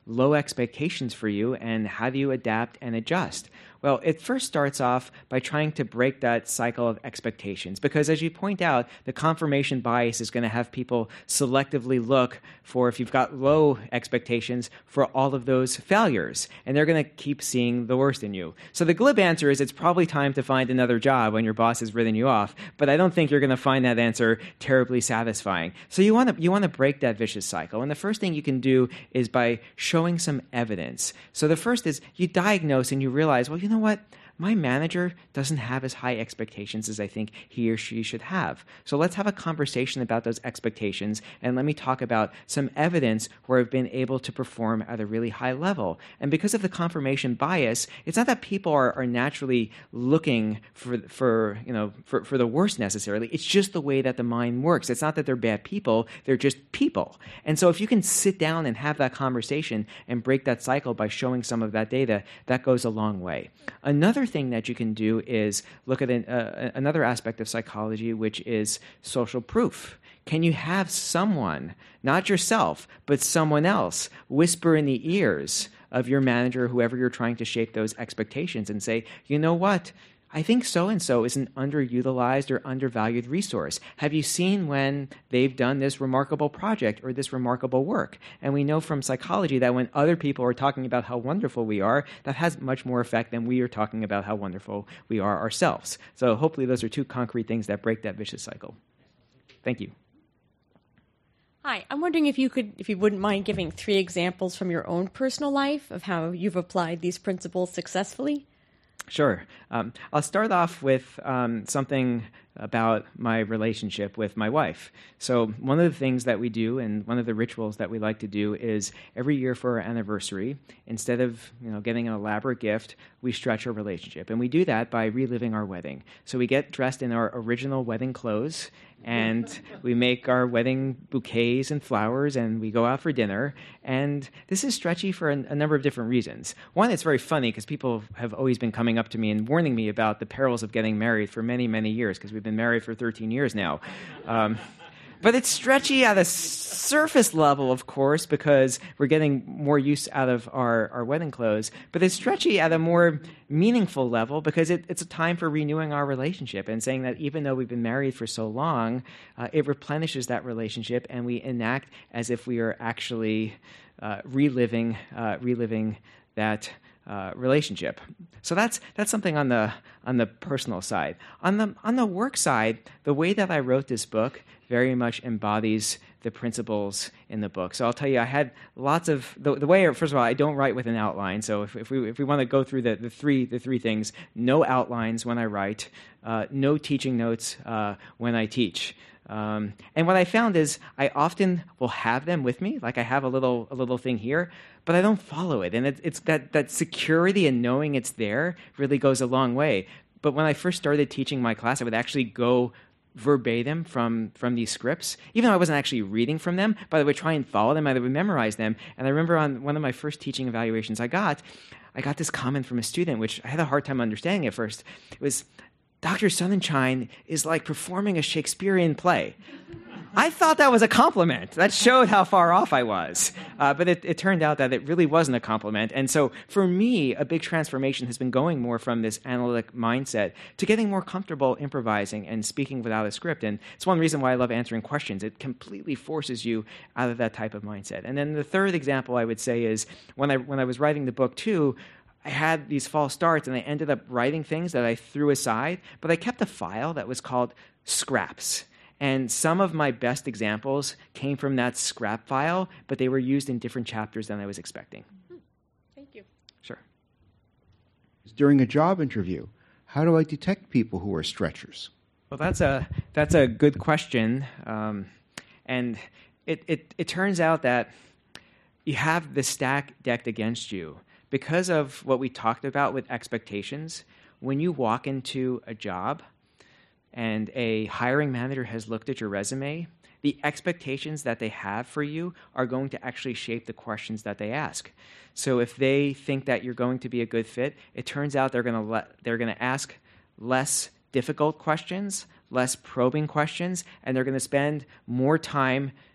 low expectations for you, and how do you adapt and adjust? Well, it first starts off by trying to break that cycle of expectations, because as you point out, the confirmation bias is going to have people selectively look for, if you've got low expectations, for all of those failures, and they're going to keep seeing the worst in you. So the glib answer is it's probably time to find another job when your boss has written you off, but I don't think you're going to find that answer terribly satisfying. So you want to break that vicious cycle, and the first thing you can do is by showing some evidence. So the first is you diagnose and you realize, well, you know what? My manager doesn't have as high expectations as I think he or she should have. So let's have a conversation about those expectations, and let me talk about some evidence where I've been able to perform at a really high level. And because of the confirmation bias, it's not that people are naturally looking for the worst necessarily. It's just the way that the mind works. It's not that they're bad people, they're just people. And so if you can sit down and have that conversation and break that cycle by showing some of that data, that goes a long way. Another thing that you can do is look at another aspect of psychology, which is social proof. Can you have someone, not yourself, but someone else, whisper in the ears of your manager, whoever you're trying to shape those expectations, and say, you know what? I think so-and-so is an underutilized or undervalued resource. Have you seen when they've done this remarkable project or this remarkable work? And we know from psychology that when other people are talking about how wonderful we are, that has much more effect than we are talking about how wonderful we are ourselves. So hopefully those are two concrete things that break that vicious cycle. Thank you. Hi, I'm wondering if you wouldn't mind giving 3 examples from your own personal life of how you've applied these principles successfully. Sure. I'll start off with something about my relationship with my wife. So one of the things that we do, and one of the rituals that we like to do, is every year for our anniversary, instead of getting an elaborate gift, we stretch our relationship. And we do that by reliving our wedding. So we get dressed in our original wedding clothes, and we make our wedding bouquets and flowers, and we go out for dinner. And this is stretchy for a number of different reasons. One, it's very funny because people have always been coming up to me and warning me about the perils of getting married for many, many years, because we've been married for 13 years now. But it's stretchy at a surface level, of course, because we're getting more use out of our wedding clothes. But it's stretchy at a more meaningful level because it's a time for renewing our relationship and saying that even though we've been married for so long, it replenishes that relationship, and we enact as if we are actually reliving that relationship. So that's something on the personal side. On the work side, the way that I wrote this book very much embodies the principles in the book. So I'll tell you, I had lots of the way. First of all, I don't write with an outline. So if we want to go through the three things: no outlines when I write, no teaching notes when I teach. And what I found is I often will have them with me, like I have a little thing here, but I don't follow it. And it's that security and knowing it's there really goes a long way. But when I first started teaching my class, I would actually go verbatim from these scripts, even though I wasn't actually reading from them, but I would try and follow them, I would memorize them. And I remember on one of my first teaching evaluations I got this comment from a student, which I had a hard time understanding at first. It was, Dr. Sonnenschein is like performing a Shakespearean play. I thought that was a compliment. That showed how far off I was. But it turned out that it really wasn't a compliment. And so for me, a big transformation has been going more from this analytic mindset to getting more comfortable improvising and speaking without a script. And it's one reason why I love answering questions. It completely forces you out of that type of mindset. And then the third example I would say is when I was writing the book too, I had these false starts, and I ended up writing things that I threw aside, but I kept a file that was called scraps. And some of my best examples came from that scrap file, but they were used in different chapters than I was expecting. Thank you. Sure. During a job interview, how do I detect people who are stretchers? Well, that's a good question. And it turns out that you have the stack decked against you. Because of what we talked about with expectations, when you walk into a job and a hiring manager has looked at your resume, the expectations that they have for you are going to actually shape the questions that they ask. So if they think that you're going to be a good fit, it turns out they're going to ask less difficult questions, less probing questions, and they're going to spend more time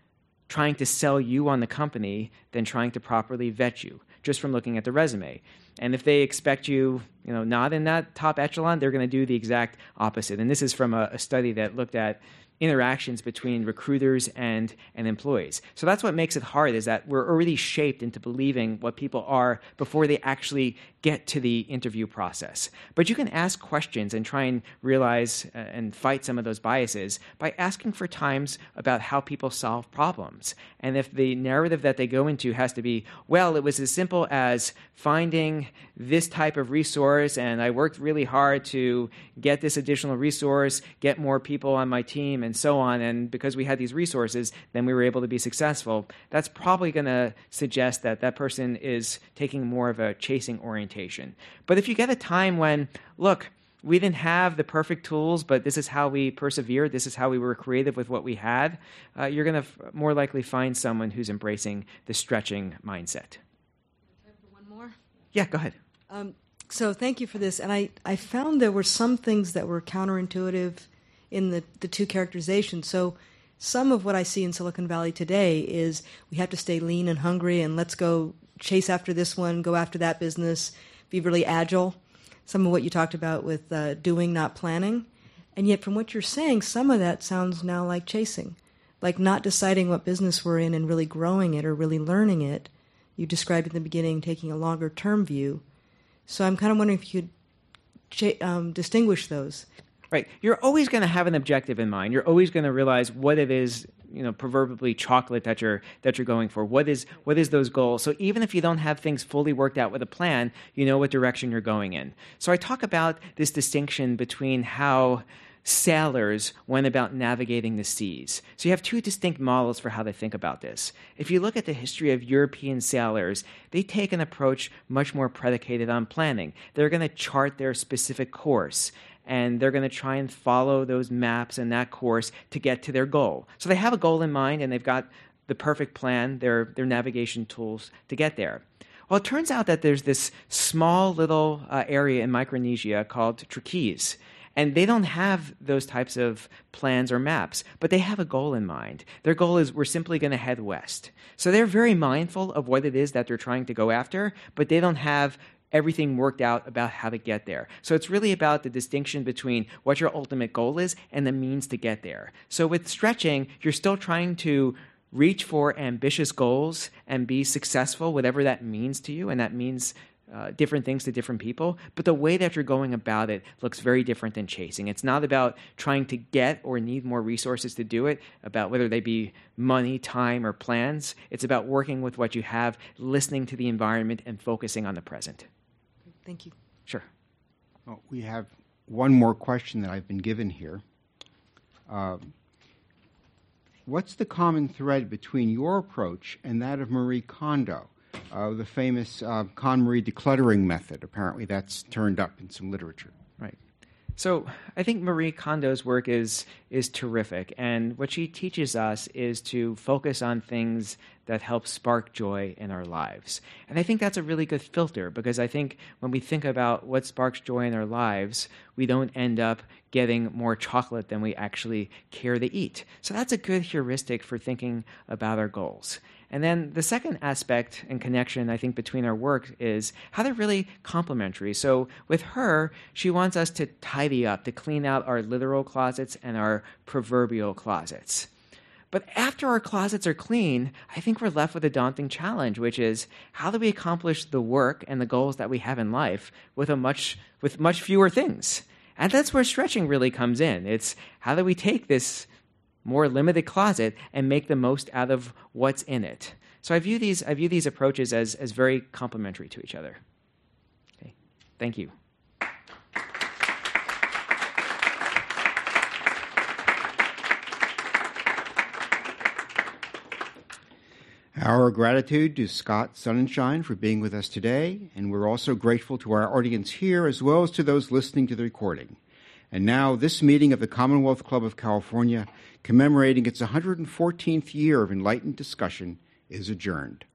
trying to sell you on the company than trying to properly vet you, just from looking at the resume. And if they expect you, not in that top echelon, they're going to do the exact opposite. And this is from a study that looked at interactions between recruiters and employees. So that's what makes it hard, is that we're already shaped into believing what people are before they actually get to the interview process. But you can ask questions and try and realize and fight some of those biases by asking for times about how people solve problems. And if the narrative that they go into has to be, well, it was as simple as finding this type of resource, and I worked really hard to get this additional resource, get more people on my team, and so on, and because we had these resources, then we were able to be successful, that's probably going to suggest that that person is taking more of a chasing orientation. But if you get a time when, look, we didn't have the perfect tools, but this is how we persevered, this is how we were creative with what we had, you're going to more likely find someone who's embracing the stretching mindset. Time for one more? Yeah, go ahead. So thank you for this. And I found there were some things that were counterintuitive in the two characterizations. So some of what I see in Silicon Valley today is we have to stay lean and hungry, and let's go chase after this one, go after that business, be really agile. Some of what you talked about with doing, not planning. And yet from what you're saying, some of that sounds now like chasing, like not deciding what business we're in and really growing it or really learning it. You described in the beginning taking a longer term view. So I'm kind of wondering if you could distinguish those. Right. You're always going to have an objective in mind. You're always going to realize what it is, proverbially chocolate that you're going for. What is those goals? So even if you don't have things fully worked out with a plan, you know what direction you're going in. So I talk about this distinction between how sailors went about navigating the seas. So you have two distinct models for how they think about this. If you look at the history of European sailors, they take an approach much more predicated on planning. They're going to chart their specific course, and they're going to try and follow those maps and that course to get to their goal. So they have a goal in mind, and they've got the perfect plan, their navigation tools to get there. Well, it turns out that there's this small little area in Micronesia called Turquoise, and they don't have those types of plans or maps, but they have a goal in mind. Their goal is, we're simply going to head west. So they're very mindful of what it is that they're trying to go after, but they don't have everything worked out about how to get there. So it's really about the distinction between what your ultimate goal is and the means to get there. So with stretching, you're still trying to reach for ambitious goals and be successful, whatever that means to you, and that means different things to different people, but the way that you're going about it looks very different than chasing. It's not about trying to get or need more resources to do it, about whether they be money, time, or plans. It's about working with what you have, listening to the environment, and focusing on the present. Thank you. Sure. Well, we have one more question that I've been given here. What's the common thread between your approach and that of Marie Kondo? The famous KonMari decluttering method. Apparently that's turned up in some literature. Right. So I think Marie Kondo's work is terrific, and what she teaches us is to focus on things that help spark joy in our lives. And I think that's a really good filter, because I think when we think about what sparks joy in our lives, we don't end up getting more chocolate than we actually care to eat. So that's a good heuristic for thinking about our goals. And then the second aspect and connection, I think, between our work is how they're really complementary. So with her, she wants us to tidy up, to clean out our literal closets and our proverbial closets. But after our closets are clean, I think we're left with a daunting challenge, which is how do we accomplish the work and the goals that we have in life with much fewer things? And that's where stretching really comes in. It's how do we take this more limited closet and make the most out of what's in it. So I view these approaches as very complementary to each other. Okay. Thank you. Our gratitude to Scott Sonnenschein for being with us today, and we're also grateful to our audience here as well as to those listening to the recording. And now this meeting of the Commonwealth Club of California, commemorating its 114th year of enlightened discussion, is adjourned.